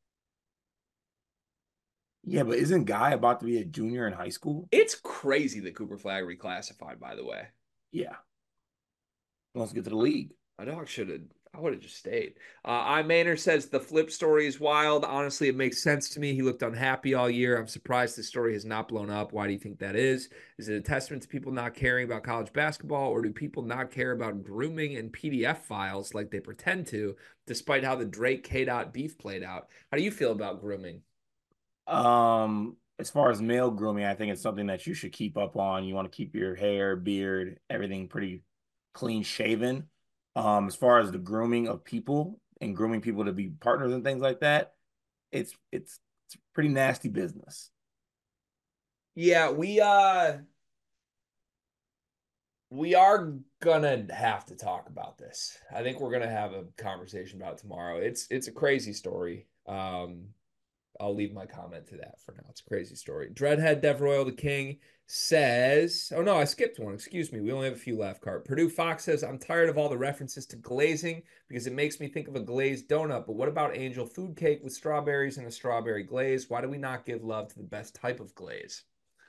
Yeah, but isn't Guy about to be a junior in high school? It's crazy that Cooper Flagg reclassified, by the way. Yeah. He wants to get to the league. My dog should have. I would have just stayed. Uh, I Maynard says the flip story is wild. Honestly, it makes sense to me. He looked unhappy all year. I'm surprised the story has not blown up. Why do you think that is? Is it a testament to people not caring about college basketball, or do people not care about grooming and P D F files like they pretend to, despite how the Drake K-Dot beef played out? How do you feel about grooming? Um, as far as male grooming, I think it's something that you should keep up on. You want to keep your hair, beard, everything pretty clean shaven. Um, as far as the grooming of people and grooming people to be partners and things like that, it's it's it's pretty nasty business. Yeah, we uh we are gonna have to talk about this. I think we're gonna have a conversation about it tomorrow. It's it's a crazy story. Um I'll leave my comment to that for now. It's a crazy story. Dreadhead Dev Royal the King says, oh no, I skipped one. Excuse me. We only have a few left, Cart. Purdue Fox says, I'm tired of all the references to glazing because it makes me think of a glazed donut. But what about angel food cake with strawberries and a strawberry glaze? Why do we not give love to the best type of glaze?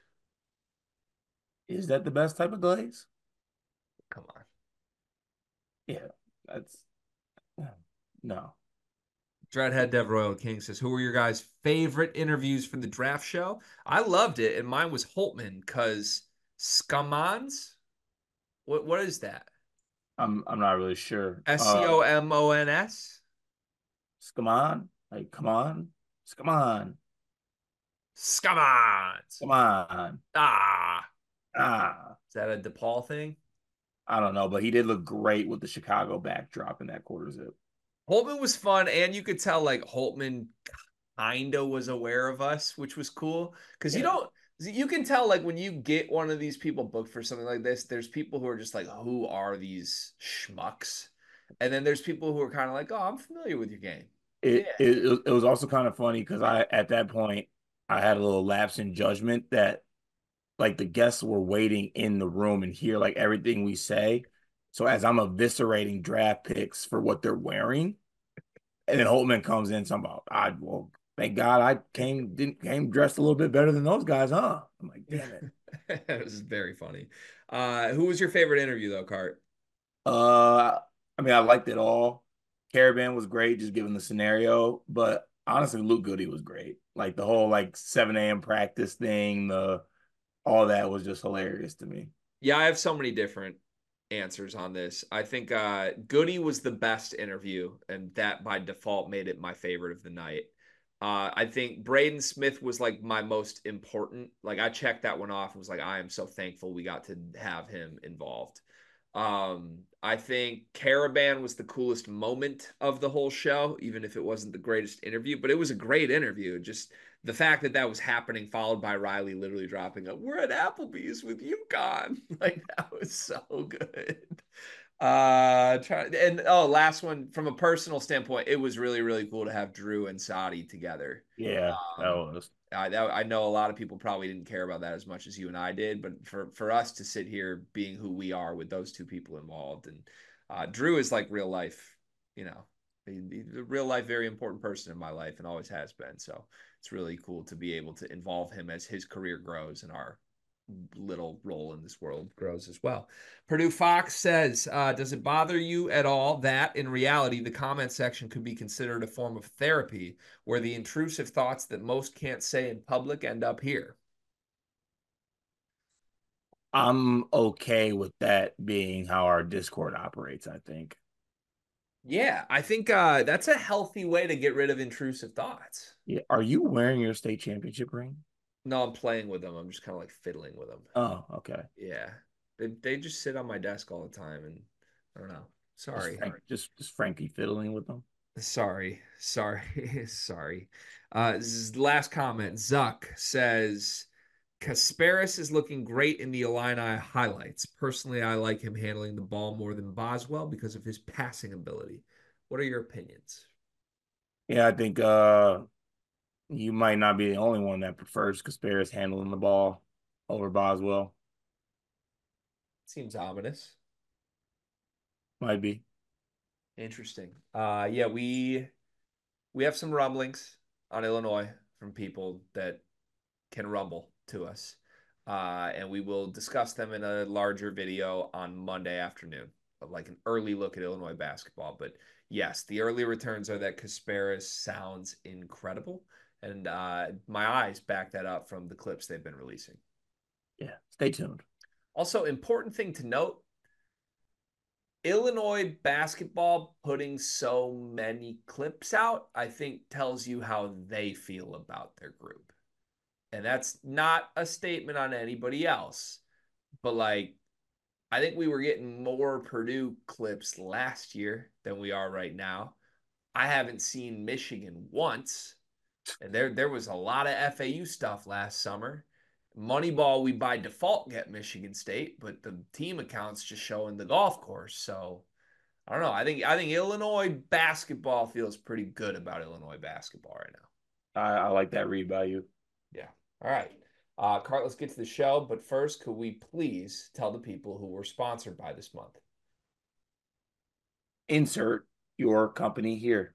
Is that the best type of glaze? Come on. Yeah, that's no. Dreadhead Dev Royal King says, who were your guys' favorite interviews for the draft show? I loved it, and mine was Holtman because Scumons? What what is that? I'm I'm not really sure. S C O M O N S? Uh, come on, like come on, come on, Scumons. come on. Ah. Ah, Is that a DePaul thing? I don't know, but he did look great with the Chicago backdrop in that quarter zip. Holtman was fun, and you could tell like Holtman kinda was aware of us, which was cool. Because you Yeah. don't you can tell like when you get one of these people booked for something like this, there's people who are just like, who are these schmucks? And then there's people who are kind of like, oh, I'm familiar with your game. It, Yeah. it it was also kind of funny because I at that point I had a little lapse in judgment that like the guests were waiting in the room and hear like everything we say. So as I'm eviscerating draft picks for what they're wearing, and then Holtman comes in, so I'm about, I well, thank God I came didn't came dressed a little bit better than those guys, huh? I'm like, damn it. This is very funny. Uh, who was your favorite interview though, Cart? Uh, I mean, I liked it all. Caravan was great, just given the scenario. But honestly, Luke Goody was great. Like the whole like seven a m practice thing, the all that was just hilarious to me. Yeah, I have so many different answers on this. I think uh, Goody was the best interview, and that by default made it my favorite of the night. Uh, I think Braden Smith was like my most important. Like I checked that one off and was like, I am so thankful we got to have him involved. Um, I think Caravan was the coolest moment of the whole show, even if it wasn't the greatest interview, but it was a great interview. Just the fact that that was happening, followed by Riley literally dropping up, "We're at Applebee's with UConn." Like that was so good. Uh, try and oh, last one from a personal standpoint, it was really really cool to have Drew and Sadi together. Yeah, that Um, was. I that, I know a lot of people probably didn't care about that as much as you and I did, but for for us to sit here being who we are with those two people involved, and uh, Drew is like real life, you know, he, he's a real life, very important person in my life, and always has been. So it's really cool to be able to involve him as his career grows and our little role in this world grows as well. Purdue Fox says, uh, does it bother you at all that in reality the comment section could be considered a form of therapy where the intrusive thoughts that most can't say in public end up here? I'm okay with that being how our Discord operates, I think. Yeah, I think uh, that's a healthy way to get rid of intrusive thoughts. Yeah. Are you wearing your state championship ring? No, I'm playing with them. I'm just kind of like fiddling with them. Oh, okay. Yeah. They, they just sit on my desk all the time, and I don't know. Just Sorry. Frank, just just Frankie fiddling with them. Sorry, sorry, sorry. Uh, last comment. Zuck says Kasparis is looking great in the Illini highlights. Personally, I like him handling the ball more than Boswell because of his passing ability. What are your opinions? Yeah, I think uh you might not be the only one that prefers Casparis handling the ball over Boswell. Seems ominous. Might be. Interesting. Uh, yeah, we we have some rumblings on Illinois from people that can rumble to us. Uh, and we will discuss them in a larger video on Monday afternoon, like an early look at Illinois basketball. But yes, the early returns are that Kasparis sounds incredible. And uh, my eyes back that up from the clips they've been releasing. Yeah, stay tuned. Also, important thing to note, Illinois basketball putting so many clips out, I think tells you how they feel about their group. And that's not a statement on anybody else. But like, I think we were getting more Purdue clips last year than we are right now. I haven't seen Michigan once. And there there was a lot of F A U stuff last summer. Moneyball, we by default get Michigan State, but the team account's just showing the golf course. So I don't know. I think I think Illinois basketball feels pretty good about Illinois basketball right now. I, I like that read by you. Yeah. All right. Uh, Cart, let's get to the show. But first, could we please tell the people who we're sponsored by this month? Insert your company here.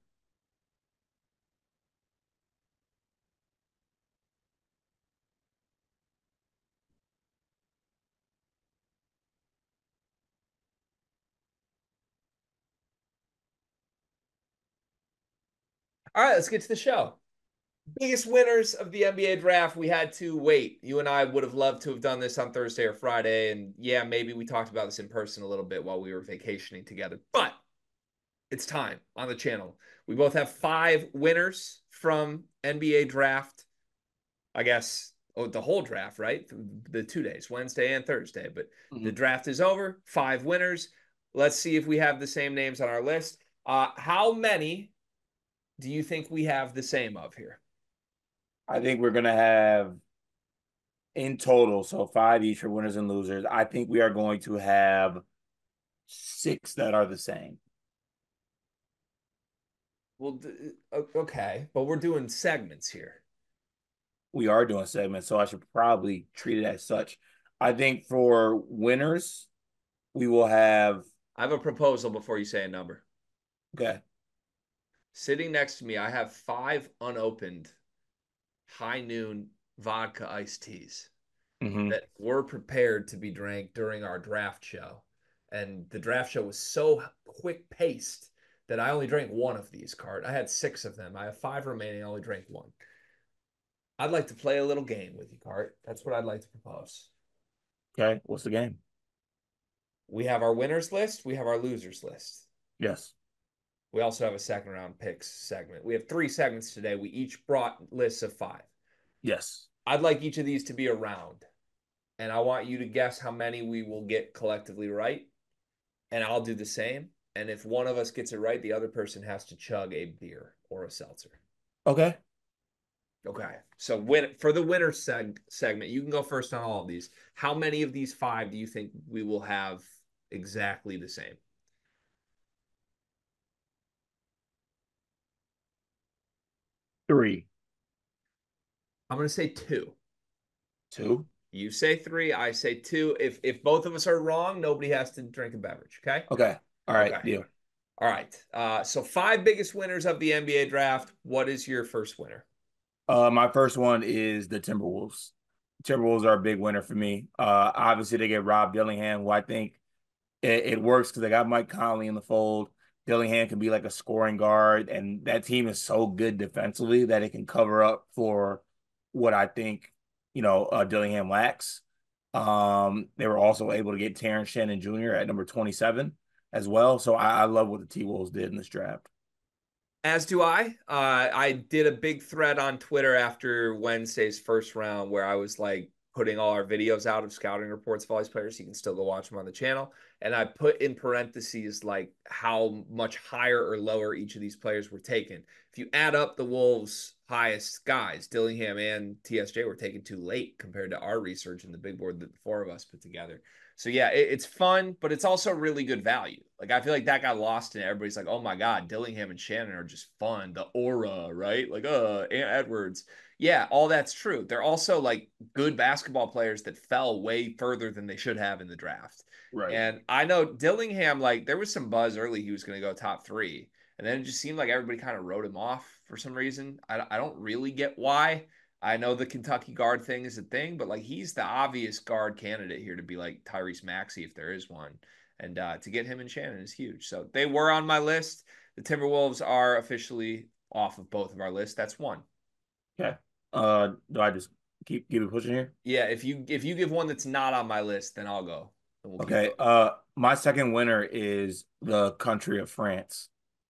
All right, let's get to the show. Biggest winners of the N B A draft. We had to wait. You and I would have loved to have done this on Thursday or Friday. And yeah, maybe we talked about this in person a little bit while we were vacationing together. But it's time on the channel. We both have five winners from N B A draft. I guess oh, the whole draft, right? The two days, Wednesday and Thursday. But mm-hmm. The draft is over. Five winners. Let's see if we have the same names on our list. Uh, how many do you think we have the same of here? I think we're going to have in total, so five each for winners and losers. I think we are going to have six that are the same. Well, okay, but we're doing segments here. We are doing segments, so I should probably treat it as such. I think for winners, we will have. I have a proposal before you say a number. Okay. Sitting next to me, I have five unopened High Noon vodka iced teas Mm-hmm. that were prepared to be drank during our draft show. And the draft show was so quick paced that I only drank one of these cards. I had six of them. I have five remaining. I only drank one. I'd like to play a little game with you, Cart. That's what I'd like to propose. Okay, what's the game? We have our winners list. We have our losers list. Yes. We also have a second round picks segment. We have three segments today. We each brought lists of five. Yes. I'd like each of these to be a round, and I want you to guess how many we will get collectively right, and I'll do the same. And if one of us gets it right, the other person has to chug a beer or a seltzer. Okay. Okay. So win for the winner seg- segment, you can go first on all of these. How many of these five do you think we will have exactly the same? Three. I'm going to say two. Two. You say three, I say two. If if both of us are wrong, nobody has to drink a beverage, okay? Okay. All right. Okay. Deal. All right. Uh, so five biggest winners of the N B A draft. What is your first winner? Uh, my first one is the Timberwolves. Timberwolves are a big winner for me. Uh, obviously they get Rob Dillingham, who I think it, it works because they got Mike Conley in the fold. Dillingham can be like a scoring guard, and that team is so good defensively that it can cover up for what I think, you know, uh, Dillingham lacks. Um, they were also able to get Terrence Shannon Junior at number twenty-seven as well. So I, I love what the T-Wolves did in this draft. As do I. Uh, I did a big thread on Twitter after Wednesday's first round where I was like putting all our videos out of scouting reports of all these players. You can still go watch them on the channel. And I put in parentheses like how much higher or lower each of these players were taken. If you add up the Wolves' highest guys, Dillingham and T S J were taken too late compared to our research and the big board that the four of us put together. So yeah, it, it's fun, but it's also really good value. Like I feel like that got lost and everybody's like, oh my God, Dillingham and Shannon are just fun. The aura, right? Like, uh, Ant Edwards. Yeah, all that's true. They're also like good basketball players that fell way further than they should have in the draft. Right. And I know Dillingham, like there was some buzz early he was going to go top three. And then it just seemed like everybody kind of wrote him off for some reason. I, I don't really get why. I know the Kentucky guard thing is a thing, but like he's the obvious guard candidate here to be like Tyrese Maxey if there is one. And uh, to get him and Shannon is huge. So they were on my list. The Timberwolves are officially off of both of our lists. That's one. Okay. Uh, do I just keep keep it pushing here? Yeah, if you if you give one that's not on my list, then I'll go. Then we'll Okay. Uh, my second winner is the country of France.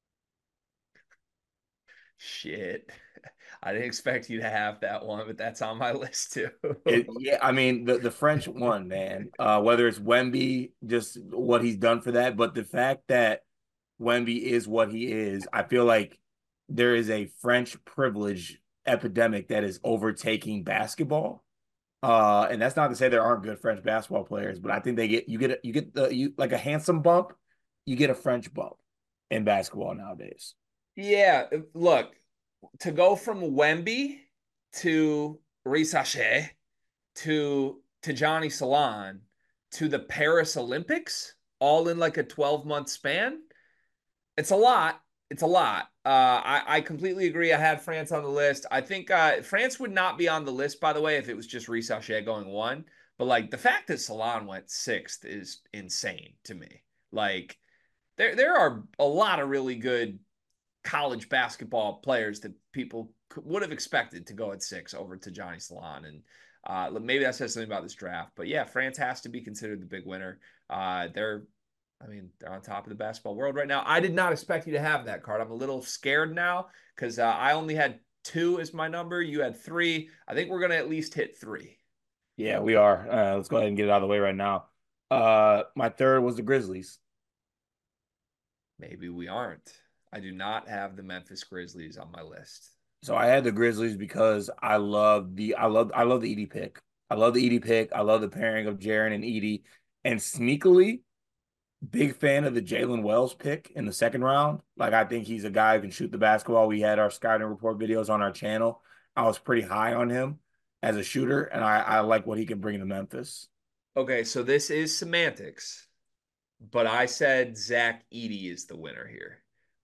Shit. I didn't expect you to have that one, but that's on my list too. It, yeah, I mean the the French won, man. Uh, whether it's Wemby, just what he's done for that, but the fact that Wemby is what he is, I feel like there is a French privilege epidemic that is overtaking basketball. Uh, and that's not to say there aren't good French basketball players, but I think they get you get a, you get the you like a handsome bump, you get a French bump in basketball nowadays. Yeah, look, to go from Wemby to Risache to to Johnny Salon to the Paris Olympics all in like a twelve month span. It's a lot. It's a lot. Uh, I, I completely agree. I had France on the list. I think uh, France would not be on the list, by the way, if it was just Reece Sachet going one. But like the fact that Salon went sixth is insane to me. Like there there are a lot of really good college basketball players that people could, would have expected to go at six over to Johnny Salon. And uh, maybe that says something about this draft. But yeah, France has to be considered the big winner. Uh, they're, I mean, they're on top of the basketball world right now. I did not expect you to have that card. I'm a little scared now because uh, I only had two as my number. You had three. I think we're going to at least hit three. Yeah, we are. Uh, let's go ahead and get it out of the way right now. Uh, my third was the Grizzlies. Maybe we aren't. I do not have the Memphis Grizzlies on my list. So I had the Grizzlies because I love the I love I love the Edey pick. I love the Edey pick. I love the pairing of Jaren and Edey. And sneakily, big fan of the Jalen Wells pick in the second round. Like I think he's a guy who can shoot the basketball. We had our scouting report videos on our channel. I was pretty high on him as a shooter, and I, I like what he can bring to Memphis. Okay, so this is semantics, but I said Zach Edey is the winner here.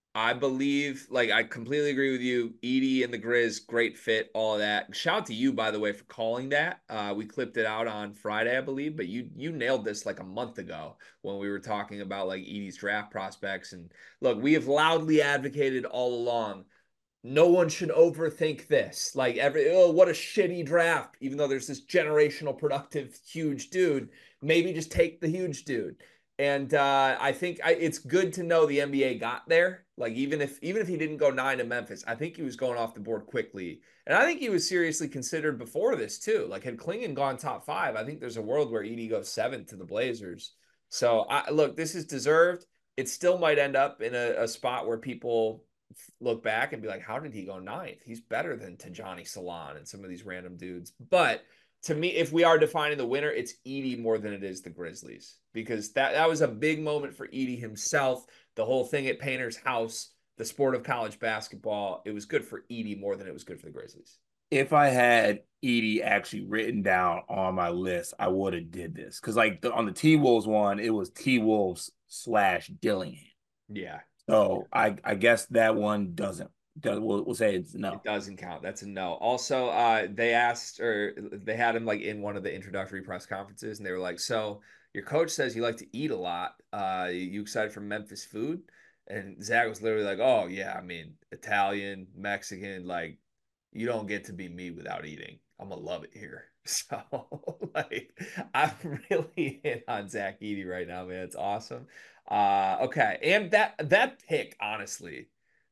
I believe, like, I completely agree with you. Edey and the Grizz, great fit, all of that. Shout out to you, by the way, for calling that. Uh, we clipped it out on Friday, I believe, but you you nailed this like a month ago when we were talking about like Edey's draft prospects. And look, we have loudly advocated all along. No one should overthink this. Like every oh, what a shitty draft. Even though there's this generational productive huge dude, maybe just take the huge dude. And uh, I think I, it's good to know the N B A got there. Like even if even if he didn't go nine to Memphis, I think he was going off the board quickly. And I think he was seriously considered before this too. Like had Klingon gone top five, I think there's a world where Edey goes seventh to the Blazers. So I, look, this is deserved. It still might end up in a, a spot where people look back and be like, how did he go ninth? He's better than Tajani Salon and some of these random dudes. But to me, if we are defining the winner, it's Edey more than it is the Grizzlies because that, that was a big moment for Edey himself. The whole thing at Painter's house, the sport of college basketball, it was good for Edey more than it was good for the Grizzlies. If I had Edey actually written down on my list, I would have did this because like the, on the T Wolves one, it was T Wolves slash Dillingham. Yeah. So I I guess that one doesn't. Does, we'll, we'll say it's no. It doesn't count. That's a no. Also, uh, they asked or they had him like in one of the introductory press conferences, and they were like, "So your coach says you like to eat a lot. Uh, you excited for Memphis food?" And Zach was literally like, "Oh yeah, I mean Italian, Mexican. Like you don't get to be me without eating. I'm gonna love it here." So like, I'm really in on Zach Edey right now, man. It's awesome. Uh, okay, and that that pick, honestly.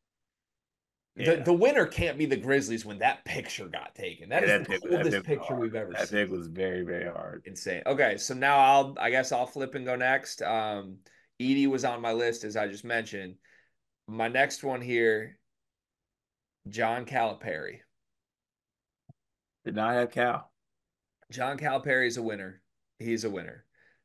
The Yeah. the winner can't be the Grizzlies when that picture got taken. That Yeah, is that the pick, that coldest pick was picture hard. we've ever That seen. pick was very, very hard. Insane. Okay, so now I'll I guess I'll flip and go next. Um, Edey was on my list as I just mentioned. My next one here, John Calipari. Did not have Cal. John Calipari is a winner. He's a winner.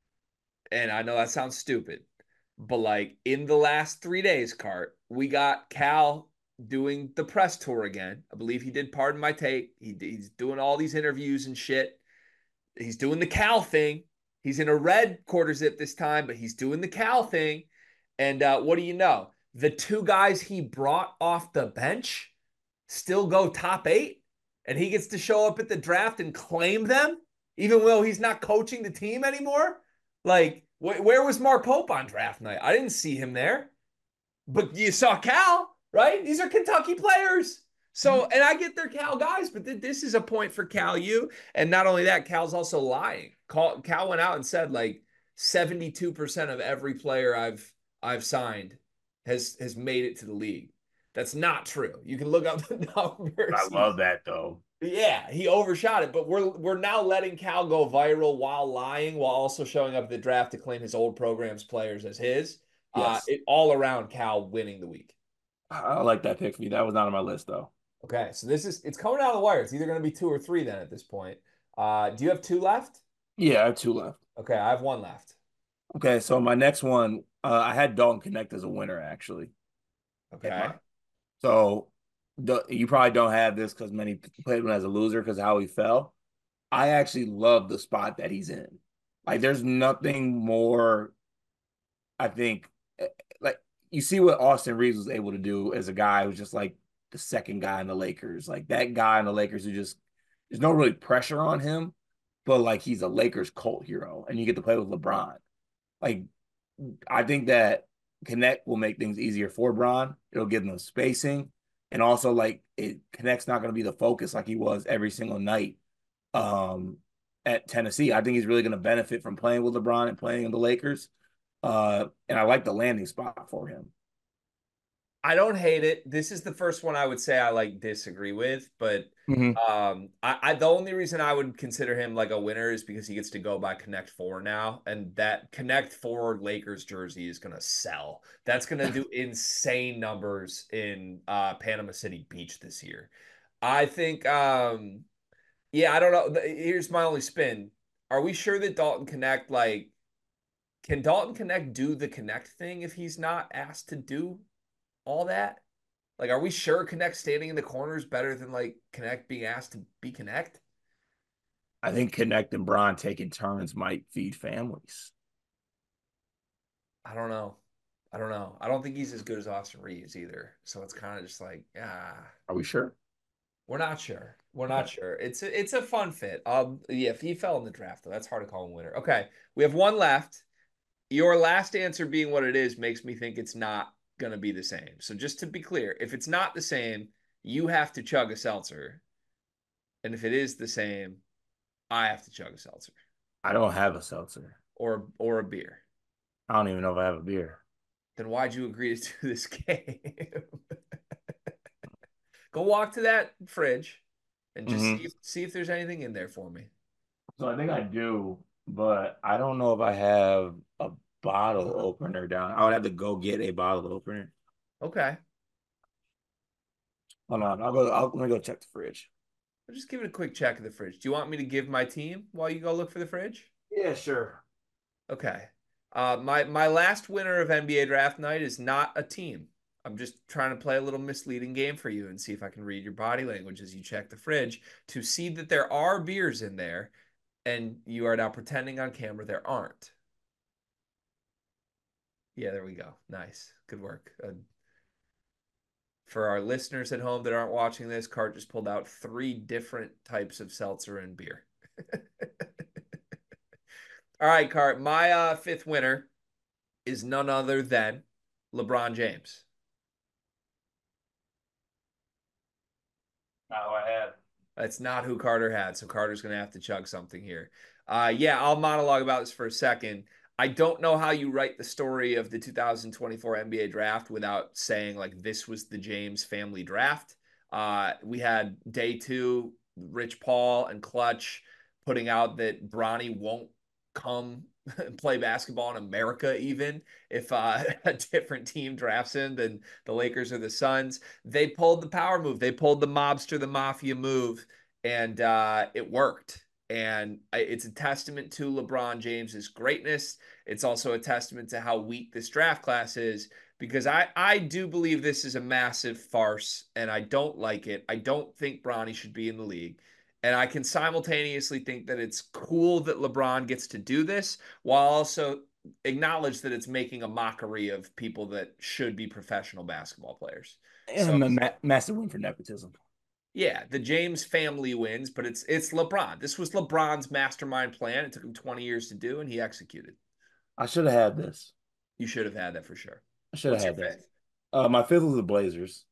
And I know that sounds stupid, but like in the last three days, Cart, we got Cal doing the press tour again. I believe he did Pardon My Take. He, he's doing all these interviews and shit. He's doing the Cal thing. He's in a red quarter zip this time, but he's doing the Cal thing. And uh, what do you know? The two guys he brought off the bench still go top eight, and he gets to show up at the draft and claim them, even though he's not coaching the team anymore. Like, wh- where was Mark Pope on draft night? I didn't see him there, but you saw Cal, right? These are Kentucky players. So, and I get their Cal guys, but th- this is a point for Cal U. And not only that, Cal's also lying. Cal, Cal went out and said like seventy-two percent of every player I've I've signed has has made it to the league. That's not true. You can look up the I numbers. love that though. Yeah, he overshot it, but we're we're now letting Cal go viral while lying, while also showing up at the draft to claim his old program's players as his. Uh, Yes. it all around Cal winning the week. I, I like that pick for you. That was not on my list though. Okay, so this is it's coming out of the wire. It's either going to be two or three then at this point. Uh, do you have two left? Yeah, I have two left. Okay, I have one left. Okay, so my next one, uh, I had Dalton Connect as a winner actually. Okay. So the, you probably don't have this because many played him as a loser because how he fell. I actually love the spot that he's in. Like, there's nothing more. I think, eh, like you see what Austin Reeves was able to do as a guy who's just like the second guy in the Lakers, like that guy in the Lakers who just there's no really pressure on him, but like he's a Lakers cult hero, and you get to play with LeBron. Like, I think that Connect will make things easier for Bron. It'll give them spacing. And also, like, it Connect's not going to be the focus like he was every single night um, at Tennessee. I think he's really going to benefit from playing with LeBron and playing in the Lakers. Uh, and I like the landing spot for him. I don't hate it. This is the first one I would say I like disagree with, but Mm-hmm. um, I, I the only reason I would consider him like a winner is because he gets to go by Connect Four now, and that Connect Four Lakers jersey is gonna sell. That's gonna do insane numbers in uh, Panama City Beach this year. I think, um, yeah, I don't know. Here's my only spin. Are we sure that Dalton Connect like can Dalton Connect do the Connect thing if he's not asked to do all that? Like, are we sure Connect standing in the corner is better than like Connect being asked to be Connect? I think Connect and Bron taking turns might feed families. I don't know. I don't know. I don't think he's as good as Austin Reeves either. So it's kind of just like, ah, Are we sure? we're not sure. We're Okay. not sure. It's a, it's a fun fit. Um, yeah, if he fell in the draft, though, that's hard to call him winner. Okay, we have one left. Your last answer being what it is makes me think it's not gonna be the same. So just to be clear, if it's not the same, you have to chug a seltzer, and if it is the same, I have to chug a seltzer I don't have a seltzer. or or a beer. I don't even know if I have a beer. Then why'd you agree to do this game? Go walk to that fridge and just hmm see if, see if there's anything in there for me. So I think I do, but I don't know if I have a bottle opener down. I would have to go get a bottle opener. Okay. Hold on, I'll go. I'll, let me go check the fridge. I'll just give it a quick check of the fridge. Do you want me to give my team while you go look for the fridge? Yeah, sure. Okay. Uh, my my last winner of N B A draft night is not a team. I'm just trying to play a little misleading game for you and see if I can read your body language as you check the fridge to see that there are beers in there, and you are now pretending on camera there aren't. Yeah, there we go. Nice. Good work. Uh, for our listeners at home that aren't watching this, Cart just pulled out three different types of seltzer and beer. All right, Cart. My uh, fifth winner is none other than LeBron James. Not who I had. That's not who Carter had, so Carter's going to have to chug something here. Uh, yeah, I'll monologue about this for a second. I don't know how you write the story of the two thousand twenty-four N B A draft without saying, like, this was the James family draft. Uh, we had day two, Rich Paul and Clutch putting out that Bronny won't come play basketball in America, even if uh, a different team drafts him than the Lakers or the Suns. They pulled the power move. They pulled the mobster, the mafia move, and uh, it worked. And it's a testament to LeBron James's greatness. It's also a testament to how weak this draft class is, because I, I do believe this is a massive farce, and I don't like it. I don't think Bronny should be in the league. And I can simultaneously think that it's cool that LeBron gets to do this while also acknowledge that it's making a mockery of people that should be professional basketball players. So And a ma massive win for nepotism. yeah, the James family wins, but it's it's LeBron. This was LeBron's mastermind plan. It took him twenty years to do, and he executed. I should have had this. You should have had that for sure. I should have What's your had that. fifth? Uh, my fifth was the Blazers.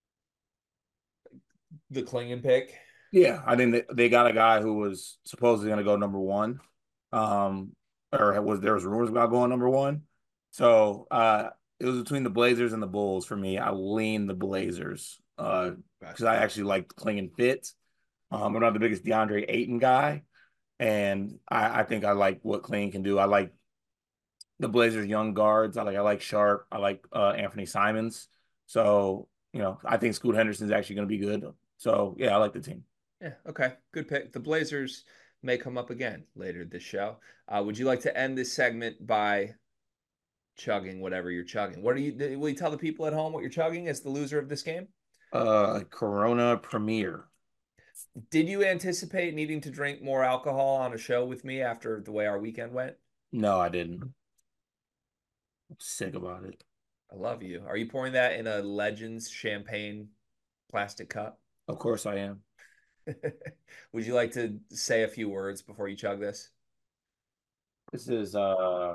The Klingon pick. Yeah, I think they, they got a guy who was supposedly going to go number one. Um, or was there was rumors about going number one. So uh, it was between the Blazers and the Bulls for me. I lean the Blazers uh, because I actually liked Klingon fit. Um, I'm not the biggest DeAndre Ayton guy, and I, I think I like what Klingon can do. I like the Blazers' young guards. I like I like Sharp. I like uh, Anthony Simons. So you know, I think Scoot Henderson's actually going to be good. So yeah, I like the team. Yeah, okay. Good pick. The Blazers may come up again later this show. Uh, would you like to end this segment by chugging whatever you're chugging? What are you will you tell the people at home what you're chugging as the loser of this game? Uh, Corona Premier. Did you anticipate needing to drink more alcohol on a show with me after the way our weekend went? No, I didn't. I'm sick about it. I love you. Are you pouring that in a Legends champagne plastic cup? Of course I am. Would you like to say a few words before you chug this? This is uh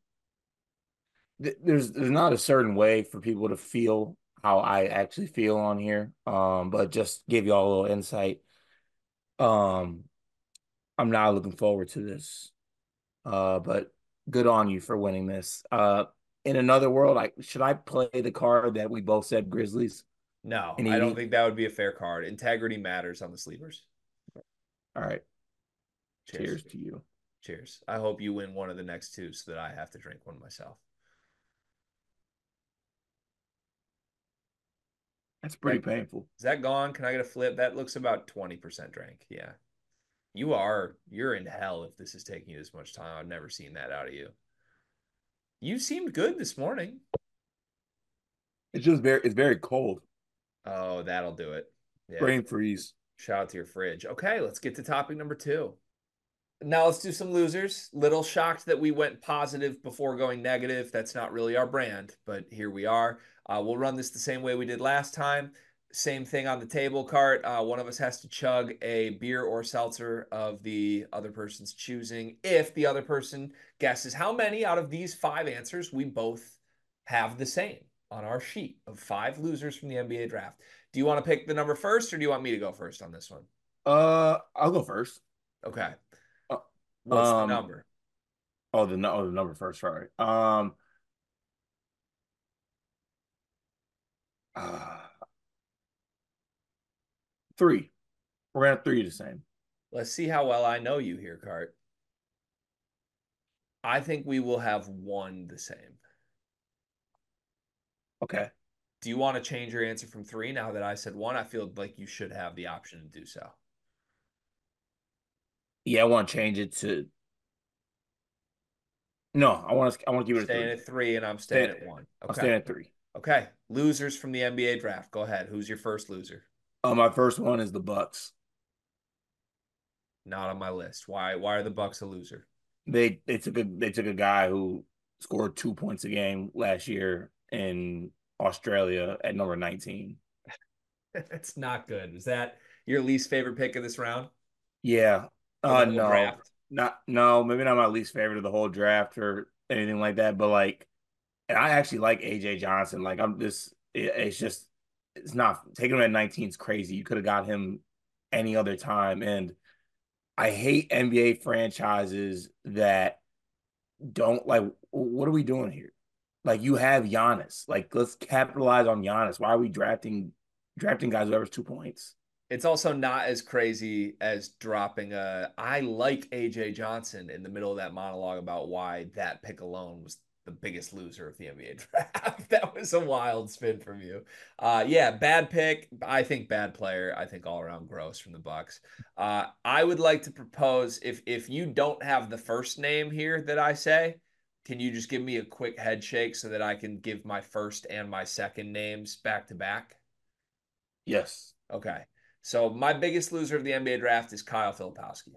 th there's there's not a certain way for people to feel how I actually feel on here. Um, but just give y'all a little insight. Um, I'm not looking forward to this. Uh, but good on you for winning this. Uh, in another world, I should I play the card that we both said Grizzlies No, and I don't Edie? think that would be a fair card. Integrity matters on the sleepers. All right. Cheers. Cheers to you. Cheers. I hope you win one of the next two so that I have to drink one myself. That's pretty That, painful. is that gone? Can I get a flip? That looks about twenty percent drank. Yeah. You are, you're in hell if this is taking you this much time. I've never seen that out of you. You seemed good this morning. It's just very it's very cold. Oh, that'll do it. Yeah. Brain freeze. Shout out to your fridge. Okay, let's get to topic number two. Now let's do some losers. Little shocked that we went positive before going negative. That's not really our brand, but here we are. Uh, we'll run this the same way we did last time. Same thing on the table cart. Uh, one of us has to chug a beer or seltzer of the other person's choosing. If the other person guesses how many out of these five answers we both have the same on our sheet of five losers from the N B A draft. Do you want to pick the number first, or do you want me to go first on this one? Uh, I'll go first. Okay. Uh, What's the um, number? oh, the no, oh, the number first. Sorry. Um, uh, three. We're gonna have three the same. Let's see how well I know you here, Cart. I think we will have one the same. Okay. Do you want to change your answer from three now that I said one? I feel like you should have the option to do so. Yeah, I want to change it to. No, I want to. I want to keep You're it at staying three. at three, and I'm staying Stay, at one. I'm Okay. staying at three. Okay. Losers from the N B A draft. Go ahead. Who's your first loser? Uh, my first one is the Bucks. Not on my list. Why? Why are the Bucks a loser? They they took a they took a guy who scored two points a game last year in Australia at number nineteen. It's not good. Is that your least favorite pick of this round? Yeah. Or the Uh whole no. draft? Not no, maybe not my least favorite of the whole draft or anything like that, but like and I actually like A J Johnson. Like I'm just it, it's just it's not taking him at nineteen is crazy. You could have got him any other time. And I hate N B A franchises that don't like what are we doing here? Like you have Giannis. Like let's capitalize on Giannis. Why are we drafting drafting guys who average two points? It's also not as crazy as dropping a I like A J Johnson in the middle of that monologue about why that pick alone was the biggest loser of the N B A draft. That was a wild spin from you. Uh yeah, bad pick. I think bad player. I think all around gross from the Bucks. Uh I would like to propose if if you don't have the first name here that I say, can you just give me a quick head shake so that I can give my first and my second names back to back? Yes. Okay. So my biggest loser of the N B A draft is Kyle Filipowski.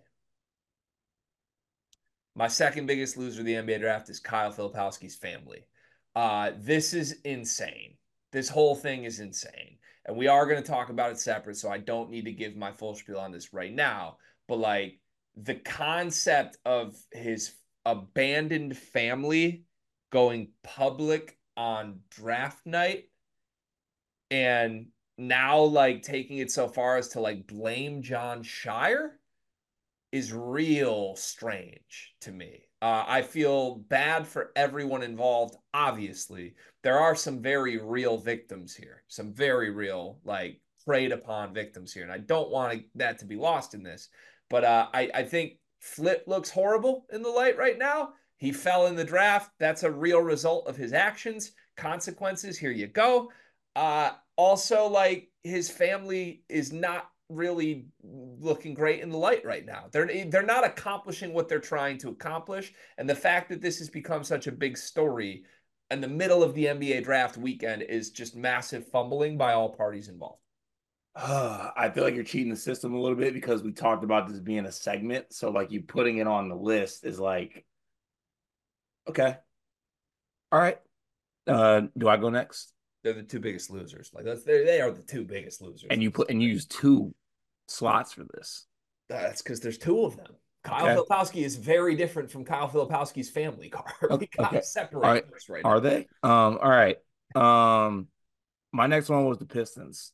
My second biggest loser of the N B A draft is Kyle Filipowski's family. Uh, this is insane. This whole thing is insane. And we are going to talk about it separate, so I don't need to give my full spiel on this right now. But like the concept of his abandoned family going public on draft night and now like taking it so far as to like blame John Shire is real strange to me. Uh, I feel bad for everyone involved. Obviously, there are some very real victims here, some very real, like preyed upon victims here, and I don't want that to be lost in this. But uh, I, I think Flip looks horrible in the light right now. He fell in the draft. That's a real result of his actions. Consequences. Here you go. Uh, also, like his family is not really looking great in the light right now. They're they're not accomplishing what they're trying to accomplish, and the fact that this has become such a big story in the middle of the N B A draft weekend is just massive fumbling by all parties involved. Uh, I feel like you're cheating the system a little bit because we talked about this being a segment. So like you putting it on the list is like, okay, all right. Uh, do I go next? They're the two biggest losers. Like that's they they are the two biggest losers. And you put and you use two slots for this. That's because there's two of them. Kyle Okay. Filipowski is very different from Kyle Filipowski's family car. We gotta Okay. separate All right. this right Are now. they? Um, all right. Um, my next one was the Pistons.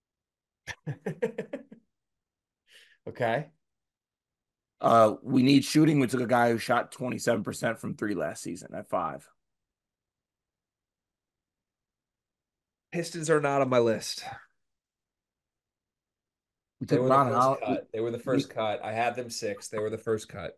Okay. Uh, we need shooting. We took a guy who shot twenty-seven percent from three last season at five. Pistons are not on my list. We They took were the Ron first Howard. cut. They were the We, first cut. I had them six. They were the first cut.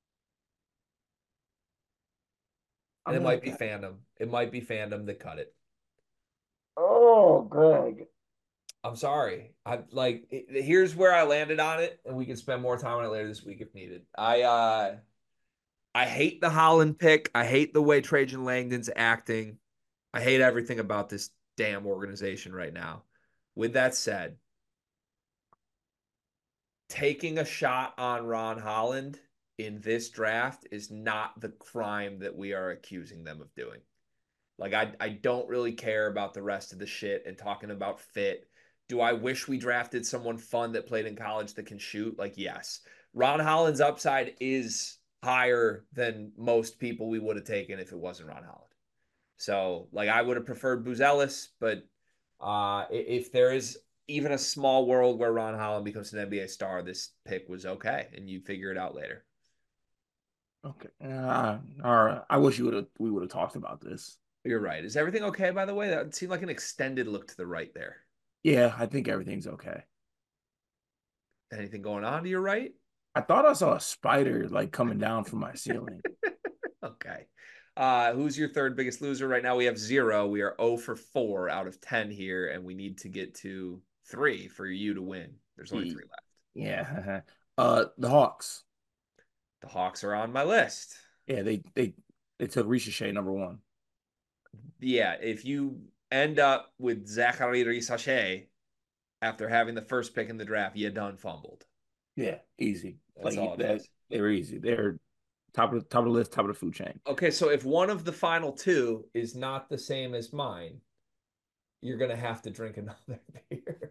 I And it mean, might be okay. fandom. It might be fandom that cut it. Oh, Greg. I'm sorry. I like it, here's where I landed on it, and we can spend more time on it later this week if needed. I uh I hate the Holland pick. I hate the way Trajan Langdon's acting. I hate everything about this damn organization right now. With that said, taking a shot on Ron Holland in this draft is not the crime that we are accusing them of doing. Like, I, I don't really care about the rest of the shit and talking about fit. Do I wish we drafted someone fun that played in college that can shoot? Like, yes. Ron Holland's upside is higher than most people we would have taken if it wasn't Ron Holland. So, like, I would have preferred Booz Ellis, but uh, if there is even a small world where Ron Holland becomes an N B A star, this pick was okay, and you figure it out later. Okay. Uh, all right. I wish you would have we would have talked about this. You're right. Is everything okay, by the way? That seemed like an extended look to the right there. Yeah, I think everything's okay. Anything going on to your right? I thought I saw a spider like coming down from my ceiling. Okay. Uh, who's your third biggest loser? Right now we have zero. We are zero for four out of ten here, and we need to get to three for you to win. There's only three left. Yeah. Uh, the Hawks. The Hawks are on my list. Yeah, they they they took Richeche number one. Yeah, if you end up with Zachary Richeche after having the first pick in the draft, you done fumbled. Yeah, easy. That's like all it that, is. They're easy. They're top of the top of the list, top of the food chain. Okay, so if one of the final two is not the same as mine, you're gonna have to drink another beer.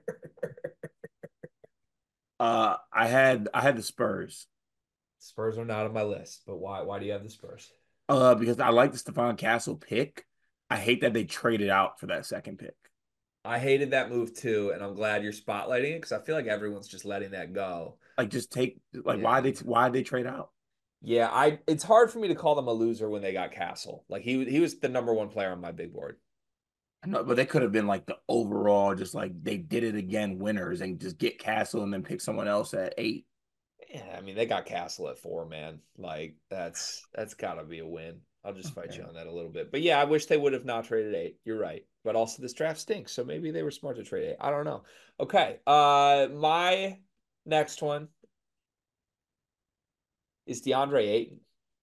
uh, I had I had the Spurs. Spurs are not on my list, but why? Why do you have the Spurs? Uh, because I like the Stephon Castle pick. I hate that they traded out for that second pick. I hated that move too, and I'm glad you're spotlighting it because I feel like everyone's just letting that go. Like, just take like Yeah. why they why they trade out? Yeah, I it's hard for me to call them a loser when they got Castle. Like he he was the number one player on my big board. No, but they could have been like the overall, just like they did it again, winners, and just get Castle and then pick someone else at eight. Yeah, I mean they got Castle at four, man. Like that's that's gotta be a win. I'll just fight Okay. you on that a little bit. But yeah, I wish they would have not traded eight. You're right. But also this draft stinks, so maybe they were smart to trade eight. I don't know. Okay. Uh my next one is DeAndre Ayton.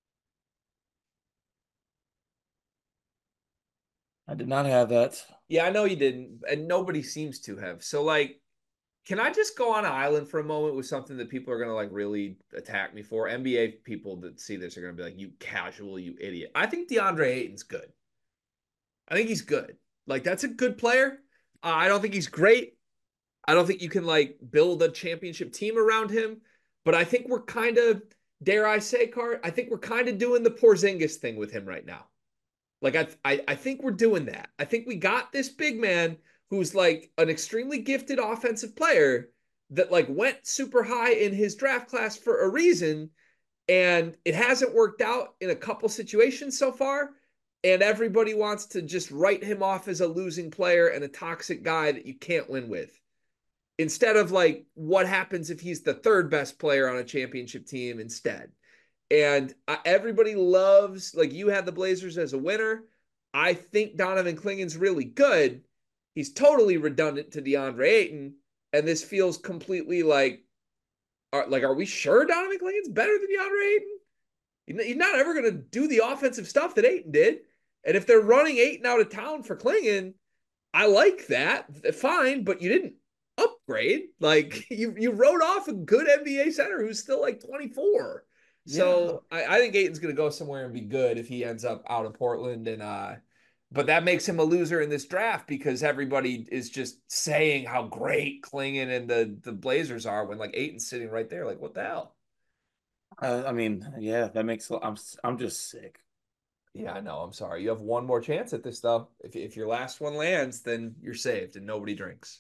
I did not have that. Yeah, I know you didn't, and nobody seems to have. So like, can I just go on an island for a moment with something that people are gonna like really attack me for? N B A people that see this are gonna be like, "You casual, you idiot." I think DeAndre Ayton's good. I think he's good. Like that's a good player. Uh, I don't think he's great. I don't think you can like build a championship team around him. But I think we're kind of, dare I say, Cart, I think we're kind of doing the Porzingis thing with him right now. Like I, I, I think we're doing that. I think we got this big man who's like an extremely gifted offensive player that like went super high in his draft class for a reason, and it hasn't worked out in a couple situations so far. And everybody wants to just write him off as a losing player and a toxic guy that you can't win with. Instead of like, what happens if he's the third best player on a championship team instead? And uh, everybody loves, like you had the Blazers as a winner. I think Donovan Clingan's really good. He's totally redundant to DeAndre Ayton. And this feels completely like, are, like, are we sure Donovan Clingan's better than DeAndre Ayton? He's not ever going to do the offensive stuff that Ayton did. And if they're running Ayton out of town for Clingan, I like that. Fine, but you didn't upgrade. Like you, you wrote off a good N B A center who's still like twenty-four. So yeah. I, I think Ayton's going to go somewhere and be good if he ends up out of Portland. And uh, but that makes him a loser in this draft because everybody is just saying how great Clingan and the the Blazers are when like Ayton's sitting right there. Like what the hell? Uh, I mean, yeah, that makes. I'm I'm just sick. Yeah, I know. I'm sorry. You have one more chance at this, though. If if your last one lands, then you're saved and nobody drinks.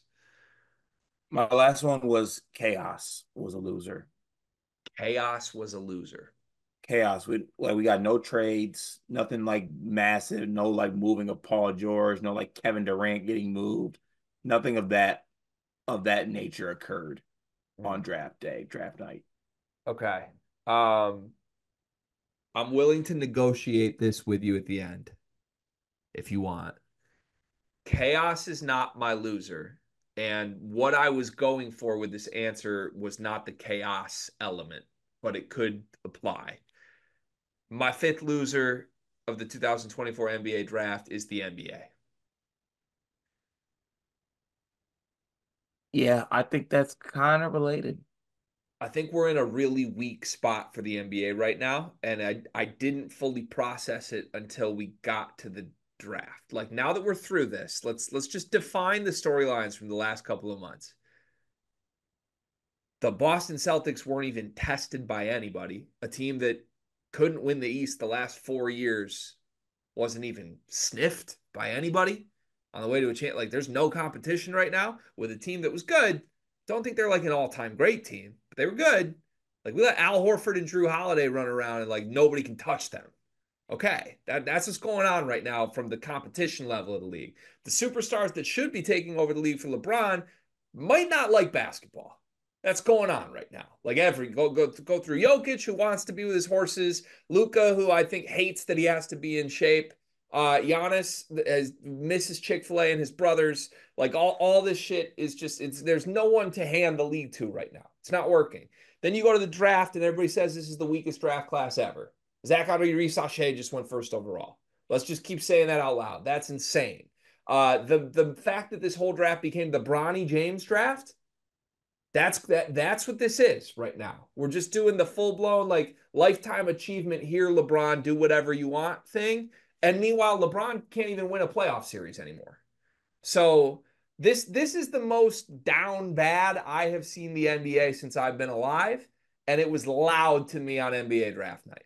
My last one was Chaos was a loser. Chaos was a loser. Chaos. We like we got no trades, nothing like massive, no like moving of Paul George, no like Kevin Durant getting moved. Nothing of that of that nature occurred mm. on draft day, draft night. Okay. Um I'm willing to negotiate this with you at the end if you want. Chaos is not my loser. And what I was going for with this answer was not the chaos element, but it could apply. My fifth loser of the two thousand twenty-four N B A draft is the N B A. Yeah, I think that's kind of related. I think we're in a really weak spot for the N B A right now, and I I didn't fully process it until we got to the draft. Like now that we're through this, let's let's just define the storylines from the last couple of months. The Boston Celtics weren't even tested by anybody. A team that couldn't win the East the last four years wasn't even sniffed by anybody on the way to a chance. Like there's no competition right now with a team that was good. Don't think they're like an all-time great team, but they were good. Like we let Al Horford and Drew Holiday run around and like nobody can touch them. Okay, that, that's what's going on right now from the competition level of the league. The superstars that should be taking over the league for LeBron might not like basketball. That's going on right now. Like every go go go through Jokic, who wants to be with his horses, Luka, who I think hates that he has to be in shape. Uh, Giannis has, misses Chick-fil-A and his brothers. Like all, all this shit is just it's there's no one to hand the league to right now. It's not working. Then you go to the draft and everybody says this is the weakest draft class ever. Zach Reese-Sachet just went first overall. Let's just keep saying that out loud. That's insane. Uh, the the fact that this whole draft became the Bronny James draft. That's that. That's what this is right now. We're just doing the full blown like lifetime achievement here. LeBron, do whatever you want thing. And meanwhile, LeBron can't even win a playoff series anymore. So this this is the most down bad I have seen the N B A since I've been alive, and it was loud to me on N B A draft night.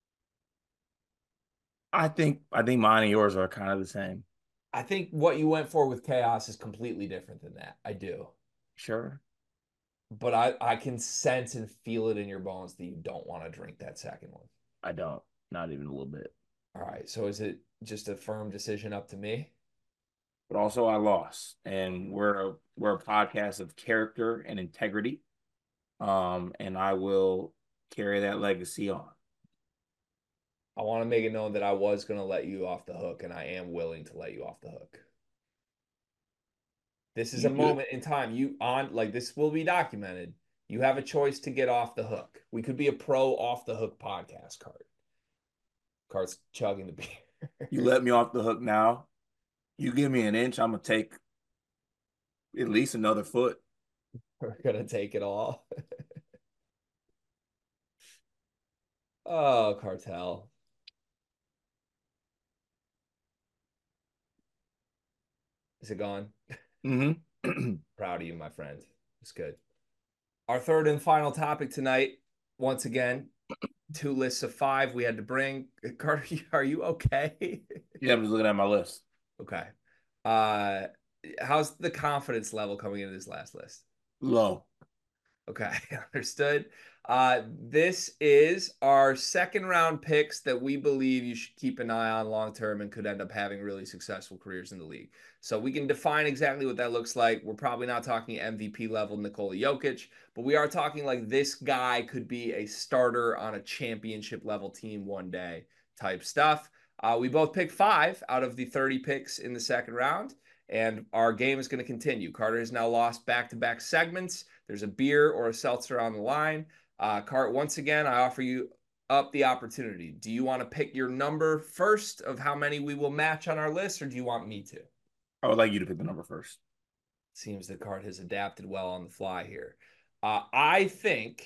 I think I think mine and yours are kind of the same. I think what you went for with chaos is completely different than that. I do. Sure. But I, I can sense and feel it in your bones that you don't want to drink that second one. I don't. Not even a little bit. All right. So is it just a firm decision up to me? But also I lost. And we're a we're a podcast of character and integrity. Um, and I will carry that legacy on. I want to make it known that I was going to let you off the hook, and I am willing to let you off the hook. This is a moment in time. You on like this will be documented. You have a choice to get off the hook. We could be a pro off the hook podcast card. Cart's chugging the beer. You let me off the hook now. You give me an inch, I'm gonna take at least another foot. We're gonna take it all. Oh, Cartel. Is it gone? Mm-hmm. Proud of you, my friend. It's good. Our third and final topic tonight, once again, two lists of five we had to bring. Carter, are you okay? Yeah, I'm just looking at my list. Okay. Uh, how's the confidence level coming into this last list? Low. Okay, understood. Uh, this is our second round picks that we believe you should keep an eye on long term and could end up having really successful careers in the league. So we can define exactly what that looks like. We're probably not talking M V P level Nikola Jokic, but we are talking like this guy could be a starter on a championship level team one day type stuff. Uh, we both picked five out of the thirty picks in the second round, and our game is going to continue. Carter has now lost back-to-back segments. There's a beer or a seltzer on the line. Uh, Cart, once again, I offer you up the opportunity. Do you want to pick your number first of how many we will match on our list, or do you want me to? I would like you to pick the number first. Seems that Cart has adapted well on the fly here. Uh, I think,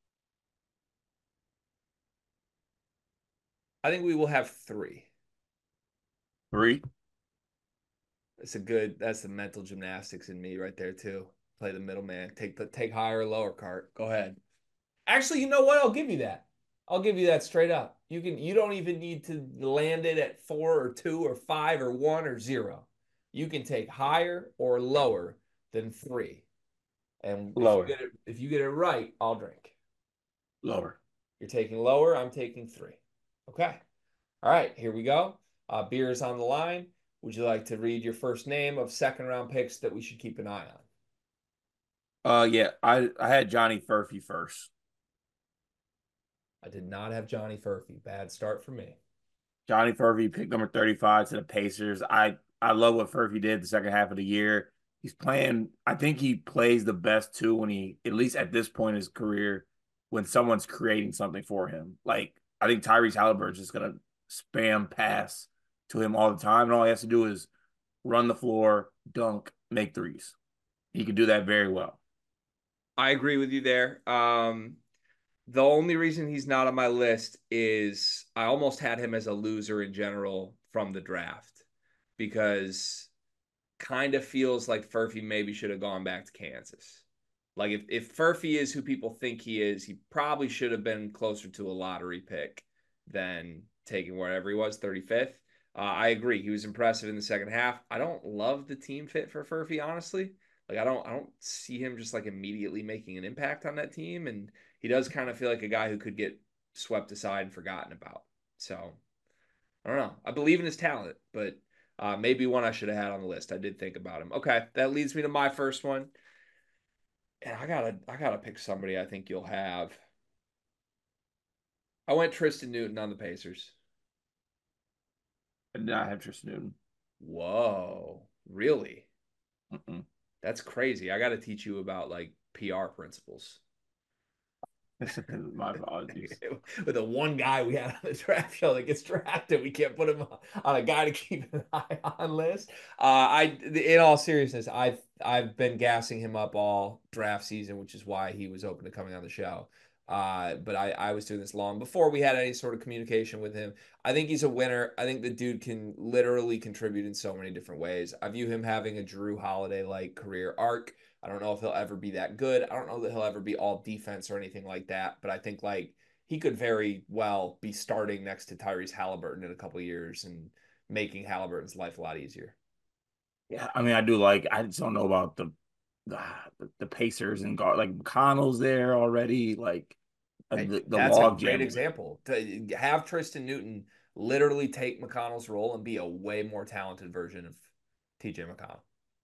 I think we will have three. Three? That's a good, that's the mental gymnastics in me right there too. Play the middleman. Take the take higher or lower, Cart. Go ahead. Actually, you know what? I'll give you that. I'll give you that straight up. You can. You don't even need to land it at four or two or five or one or zero. You can take higher or lower than three. And lower. If you get it, if you get it right, I'll drink. Lower. You're taking lower. I'm taking three. Okay. All right. Here we go. Uh, beer is on the line. Would you like to read your first name of second round picks that we should keep an eye on? Uh, yeah. I I had Johnny Furphy first. I did not have Johnny Furphy. Bad start for me. Johnny Furphy picked number thirty-five to the Pacers. I, I love what Furphy did the second half of the year. He's playing, I think he plays the best too when he, at least at this point in his career, when someone's creating something for him. Like, I think Tyrese Halliburton's just going to spam pass to him all the time. And all he has to do is run the floor, dunk, make threes. He can do that very well. I agree with you there. Um, the only reason he's not on my list is I almost had him as a loser in general from the draft because kind of feels like Furphy maybe should have gone back to Kansas. Like if if Furphy is who people think he is, he probably should have been closer to a lottery pick than taking whatever he was, thirty-fifth. Uh, I agree. He was impressive in the second half. I don't love the team fit for Furphy, honestly. Like I don't I don't see him just like immediately making an impact on that team. And he does kind of feel like a guy who could get swept aside and forgotten about. So I don't know. I believe in his talent, but uh, maybe one I should have had on the list. I did think about him. Okay, that leads me to my first one. And I gotta I gotta pick somebody I think you'll have. I went Tristan Newton on the Pacers. I did not have Tristan Newton. Whoa, really? Mm-mm. That's crazy. I got to teach you about like P R principles. My apologies. With the one guy we had on the draft show that gets drafted, we can't put him on a guy to keep an eye on list. Uh, I, in all seriousness, I've I've been gassing him up all draft season, which is why he was open to coming on the show. Uh, but I, I was doing this long before we had any sort of communication with him. I think he's a winner. I think the dude can literally contribute in so many different ways. I view him having a Drew Holiday-like career arc. I don't know if he'll ever be that good. I don't know that he'll ever be all defense or anything like that. But I think like he could very well be starting next to Tyrese Halliburton in a couple of years and making Halliburton's life a lot easier. Yeah, I mean, I do like. I just don't know about the the, the Pacers and guard like McConnell's there already. Like uh, the the That's a log great jam. example. To have Tristan Newton literally take McConnell's role and be a way more talented version of T J McConnell.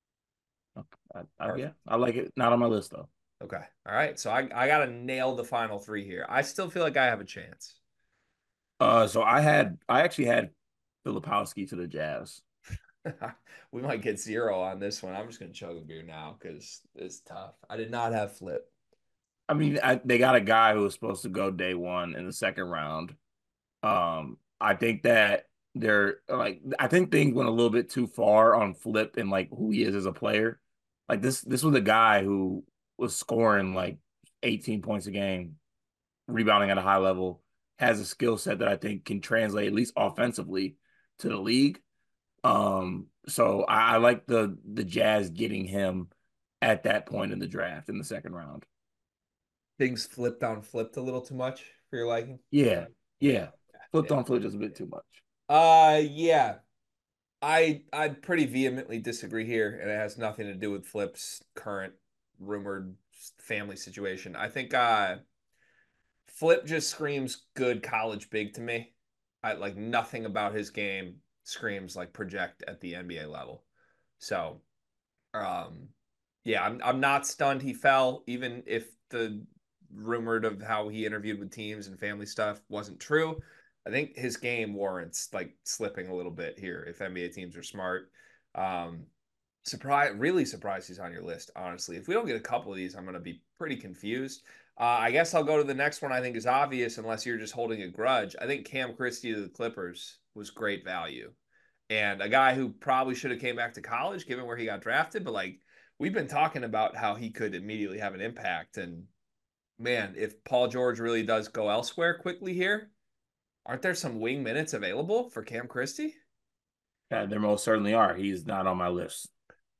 I, I, yeah, I like it. Not on my list though. Okay. All right. So I, I got to nail the final three here. I still feel like I have a chance. Uh, so I had I actually had Filipowski to the Jazz. We might get zero on this one. I'm just going to chug a beer now because it's tough. I did not have Flip. I mean, I, they got a guy who was supposed to go day one in the second round. Um, I think that they're like I think things went a little bit too far on Flip and like who he is as a player. Like this this was a guy who was scoring like eighteen points a game, rebounding at a high level, has a skill set that I think can translate at least offensively to the league. Um, so I, I like the the Jazz getting him at that point in the draft in the second round. Things flipped on flipped a little too much for your liking. Yeah, yeah. Flipped Yeah. on flip just a bit too much. Uh, yeah. I I pretty vehemently disagree here, and it has nothing to do with Flip's current rumored family situation. I think uh Flip just screams good college big to me. I like nothing about his game screams like project at the N B A level. So, um, yeah, I'm I'm not stunned he fell, even if the rumored of how he interviewed with teams and family stuff wasn't true. I think his game warrants like slipping a little bit here if N B A teams are smart. Um, surprise, really surprised he's on your list, honestly. If we don't get a couple of these, I'm going to be pretty confused. Uh, I guess I'll go to the next one I think is obvious unless you're just holding a grudge. I think Cam Christie to the Clippers was great value. And a guy who probably should have came back to college given where he got drafted, but like we've been talking about how he could immediately have an impact. And man, if Paul George really does go elsewhere quickly here, aren't there some wing minutes available for Cam Christie? Yeah, there most certainly are. He's not on my list.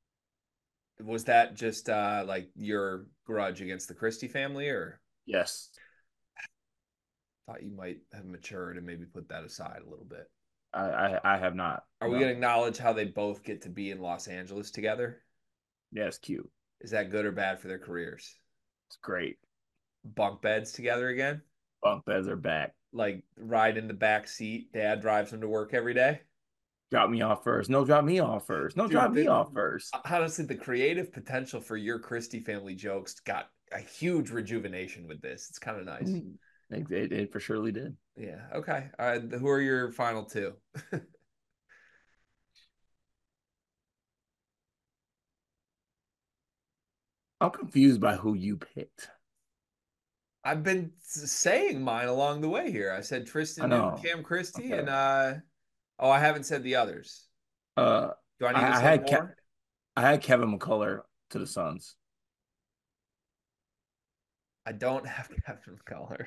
Was that just uh like your grudge against the Christie family, or Yes. thought you might have matured and maybe put that aside a little bit? I I, I have not. Are we No. going to acknowledge how they both get to be in Los Angeles together? Yeah, it's cute. Is that good or bad for their careers? It's great. Bunk beds together again? Bunk beds are back. Like ride in the back seat. Dad drives him to work every day. Drop me off first. No, drop me off first. No, Dude, drop me the, off first. honestly, the creative potential for your Christie family jokes got a huge rejuvenation with this. It's kind of nice. Mm, It, it, it for surely did. Yeah. Okay. Uh, who are your final two? I'm confused by who you picked. I've been saying mine along the way here. I said I Tristan Newton, know. Cam Christie, Okay. and uh oh, I haven't said the others. Uh, Do I need to I, I say had Ke more? I had Kevin McCullough to the Suns. I don't have Kevin McCullough.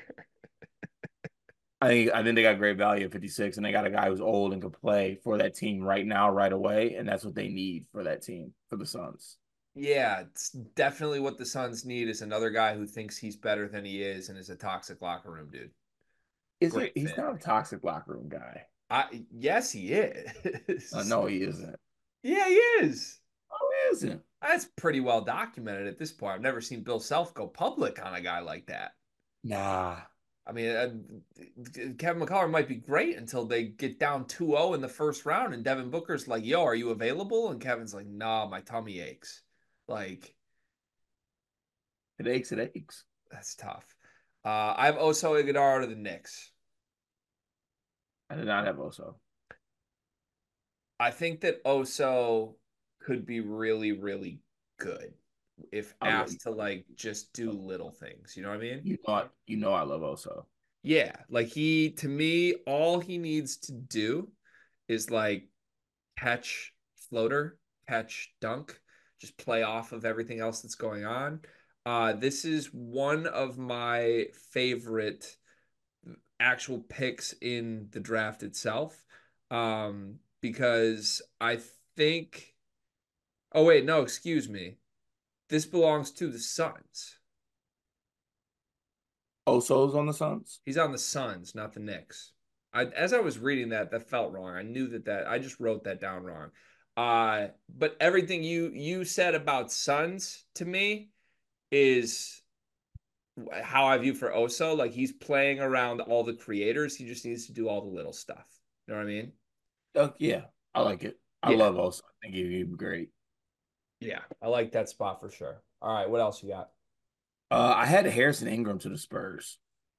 I think I think they got great value at fifty-six, and they got a guy who's old and can play for that team right now, right away, and that's what they need for that team for the Suns. Yeah, it's definitely what the Suns need is another guy who thinks he's better than he is and is a toxic locker room dude. Is it? Great He's fit. not a toxic locker room guy. I yes, he Uh, is. no, he isn't. Yeah, he is. No, he isn't. That's pretty well documented at this point. I've never seen Bill Self go public on a guy like that. Nah. I mean, uh, Kevin McCullough might be great until they get down two oh in the first round, and Devin Booker's like, "Yo, are you available?" And Kevin's like, "Nah, my tummy aches." Like, It aches. It aches. that's tough. Uh, I have Oso Iguodala to the Knicks. I did not have Oso. I think that Oso could be really, really good if I love asked to like just do little things. You know what I mean? you know I, you know I love Oso. Yeah, like he to me, all he needs to do is like catch floater, catch dunk, just play off of everything else that's going on. Uh, this is one of my favorite actual picks in the draft itself. Um, because I think, oh, wait, no, excuse me. This belongs to the Suns. Oso's on the Suns. He's on the Suns, not the Knicks. I, as I was reading that, that felt wrong. I knew that that I just wrote that down wrong. Uh, but everything you you said about Suns to me is how I view for Oso. Like he's playing around all the creators. He just needs to do all the little stuff. You know what I mean? Uh, yeah, I like it. I Yeah. love Oso. I think he'd be great. Yeah. I like that spot for sure. All right. What else you got? Uh, I had Harrison Ingram to the Spurs.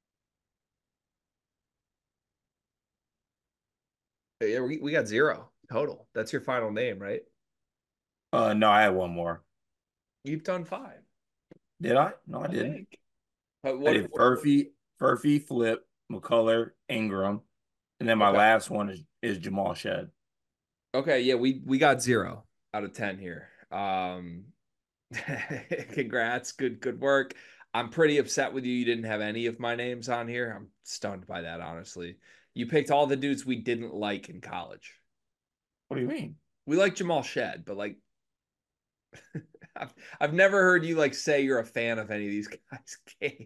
Yeah, we, we got zero total. That's your final name, right? Uh, no, I had one more. You've done five, Did I? No, I I didn't. think. But I what, did what Furphy, Furphy, Flip, McCullough, Ingram, and then my okay. last one is is Jamal Shed. Okay, yeah, we we got zero out of ten here. Um congrats, good good work. I'm pretty upset with you. You didn't have any of my names on here. I'm stunned by that, honestly. You picked all the dudes we didn't like in college. What do you mean? We like Jamal Shed, but like I've, I've never heard you like say you're a fan of any of these guys' games.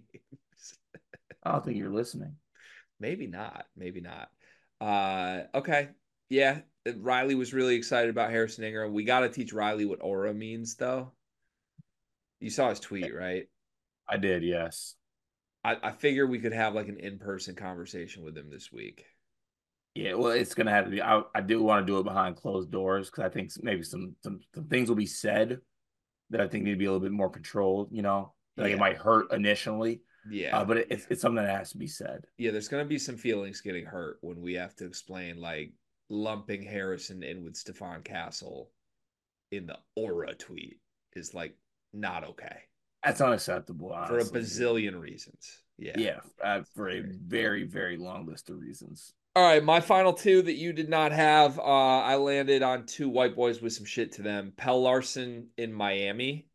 I don't think you're listening. Maybe not. Maybe not. Uh, okay. Yeah. Riley was really excited about Harrison Ingram. We got to teach Riley what aura means, though. You saw his tweet, right? I did, yes. I, I figure we could have like an in-person conversation with him this week. Yeah, well, it's gonna have to be. I, I do want to do it behind closed doors because I think maybe some, some some things will be said that I think need to be a little bit more controlled. You know, like it Yeah. might hurt initially, uh, Yeah. but it, it's it's something that has to be said. Yeah. There's going to be some feelings getting hurt when we have to explain like lumping Harrison in with Stephon Castle in the aura tweet is like not okay That's unacceptable, for a honestly. bazillion reasons. Yeah. Yeah, uh, for a very very long list of reasons. All right, my final two that you did not have, uh, I landed on two white boys with some shit to them. Pell Larson in Miami.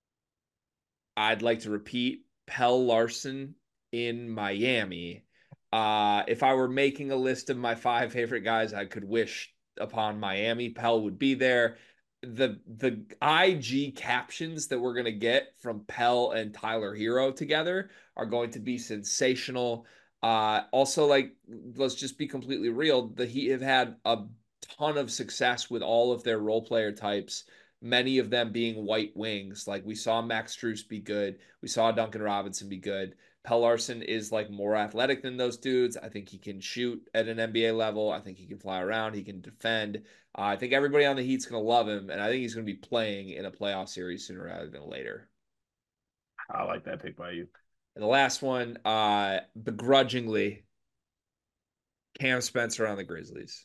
I'd like to repeat Pell Larson in Miami. Uh, if I were making a list of my five favorite guys I could wish upon Miami, Pell would be there. The the I G captions that we're gonna get from Pell and Tyler Hero together are going to be sensational. Uh, also, like, let's just be completely real. The Heat have had a ton of success with all of their role player types, many of them being white wings. Like we saw Max Strus be good. We saw Duncan Robinson be good. Pell Larson is like more athletic than those dudes. I think he can shoot at an N B A level. I think he can fly around. He can defend. Uh, I think everybody on the Heat's going to love him, and I think he's going to be playing in a playoff series sooner rather than later. I like that pick by you. And the last one, uh, begrudgingly, Cam Spencer on the Grizzlies.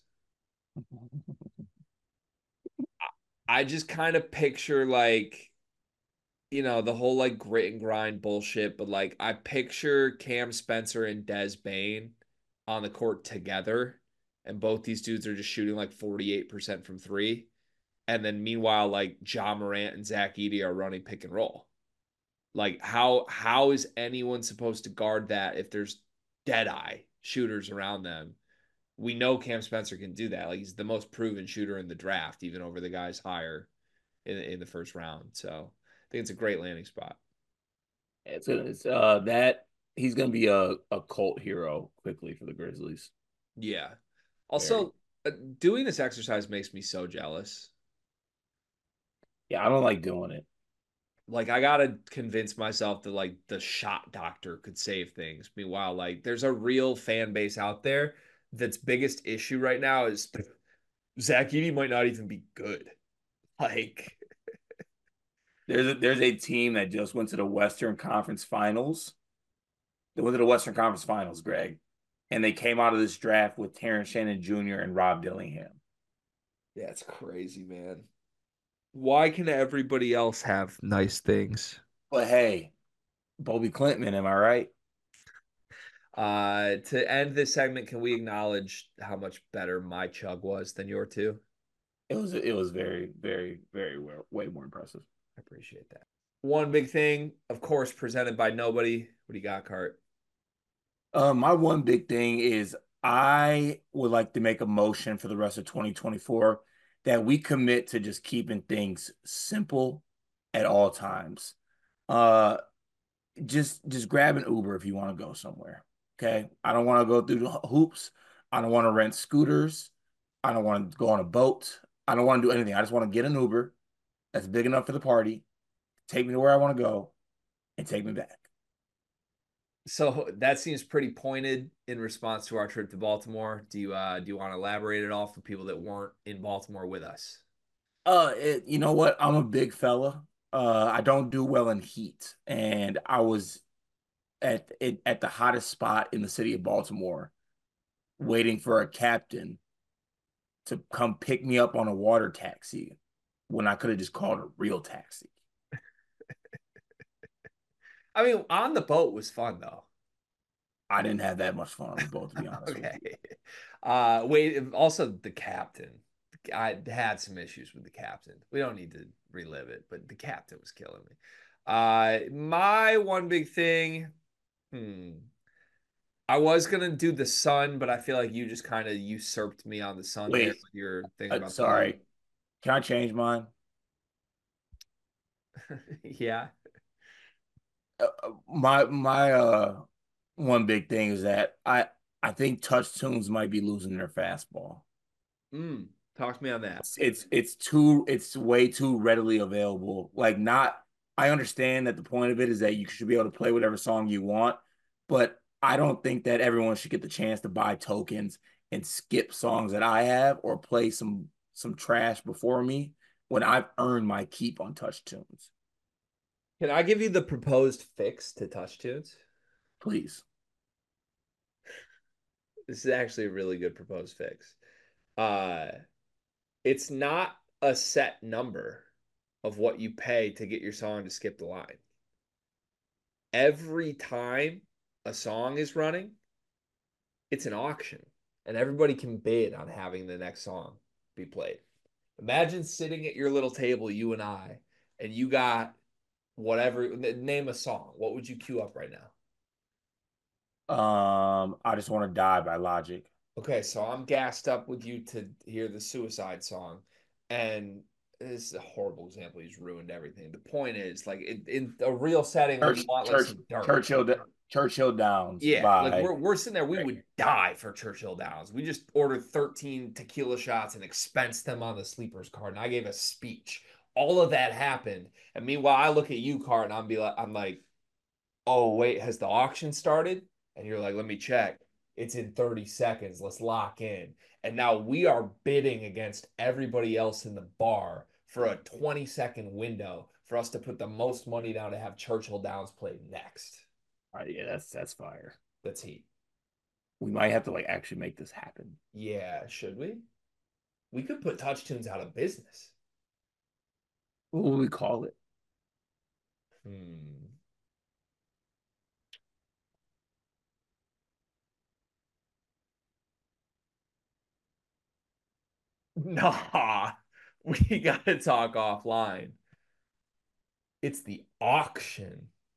I just kind of picture like, you know, the whole like grit and grind bullshit, but like I picture Cam Spencer and Des Bane on the court together, and both these dudes are just shooting like forty-eight percent from three. And then meanwhile, like Ja Morant and Zach Edey are running pick and roll. Like how how is anyone supposed to guard that if there's dead eye shooters around them? We know Cam Spencer can do that. Like he's the most proven shooter in the draft, even over the guys higher in in the first round. So I think it's a great landing spot. It's, it's uh that he's gonna be a, a cult hero quickly for the Grizzlies. Yeah. Very. Also, uh, doing this exercise makes me so jealous. Yeah, I don't like doing it. Like I gotta convince myself that like the shot doctor could save things. Meanwhile, like there's a real fan base out there that's biggest issue right now is Zach Edey might not even be good. Like There's a, there's a team that just went to the Western Conference Finals. They went to the Western Conference Finals, Greg, and they came out of this draft with Terrence Shannon Junior and Rob Dillingham. yeah, it's crazy, man. Why can everybody else have nice things? But hey, Bobby Clinton, am I right? Uh, to end this segment, can we acknowledge how much better my chug was than your two? It was it was very very very well, way more impressive. I appreciate that. One big thing, of course, presented by nobody. What do you got, Cart? Uh, my one big thing is I would like to make a motion for the rest of twenty twenty-four that we commit to just keeping things simple at all times. Uh, just just grab an Uber if you want to go somewhere. Okay, I don't want to go through the hoops. I don't want to rent scooters. I don't want to go on a boat. I don't want to do anything. I just want to get an Uber that's big enough for the party, take me to where I want to go, and take me back. So that seems pretty pointed in response to our trip to Baltimore. Do you uh do you want to elaborate at all for people that weren't in Baltimore with us? Uh, it, you know what? I'm a big fella. Uh, I don't do well in heat, and I was at it at the hottest spot in the city of Baltimore, waiting for a captain to come pick me up on a water taxi when I could have just called a real taxi. I mean, on the boat was fun though. I didn't have that much fun on the boat, to be honest with Okay. you. Uh, wait, also the captain. I had some issues with the captain. We don't need to relive it, but the captain was killing me. Uh, my one big thing, hmm. I was gonna do the sun, but I feel like you just kind of usurped me on the sun there Wait, with your thing uh, about the moon. sorry. Can I change mine? Yeah. Uh, uh, my my uh one big thing is that I I think Touch Tunes might be losing their fastball. Mm, talk to me on that. It's it's it's too it's way too readily available. Like not I understand that the point of it is that you should be able to play whatever song you want, but I don't think that everyone should get the chance to buy tokens and skip songs that I have or play some some trash before me when I've earned my keep on Touch Tunes. Can I give you the proposed fix to Touch Tunes? Please. This is actually a really good proposed fix. Uh, it's not a set number of what you pay to get your song to skip the line. Every time a song is running, it's an auction, and everybody can bid on having the next song be played. Imagine sitting at your little table, you and I, and you got whatever, name a song. What would you queue up right now? Um, I just want to die by Logic. Okay, so I'm gassed up with you to hear the Suicide song, and this is a horrible example. He's ruined everything. The point is, like, in, in a real setting where Church, you want like Church, some dirt, Churchill, Churchill Downs yeah, like by we're we're sitting there, we would die for Churchill Downs. We just ordered thirteen tequila shots and expensed them on the sleepers card, and I gave a speech. All of that happened, and meanwhile, I look at you, Cart, and I'm be like, I'm like, oh wait, has the auction started? And you're like, let me check. It's in thirty seconds. Let's lock in. And now we are bidding against everybody else in the bar for a twenty second window for us to put the most money down to have Churchill Downs played next. All right, yeah, that's that's fire. That's heat. We might have to like actually make this happen. Yeah, should we? We could put Touch Tunes out of business. What will we call it? Hmm. Nah, we got to talk offline. It's the auction.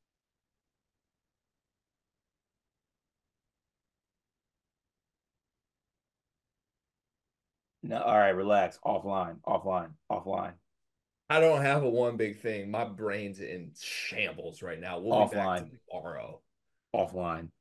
No, all right, relax. Offline, offline, offline, I don't have a one big thing. My brain's in shambles right now. We'll be back offline, tomorrow. offline.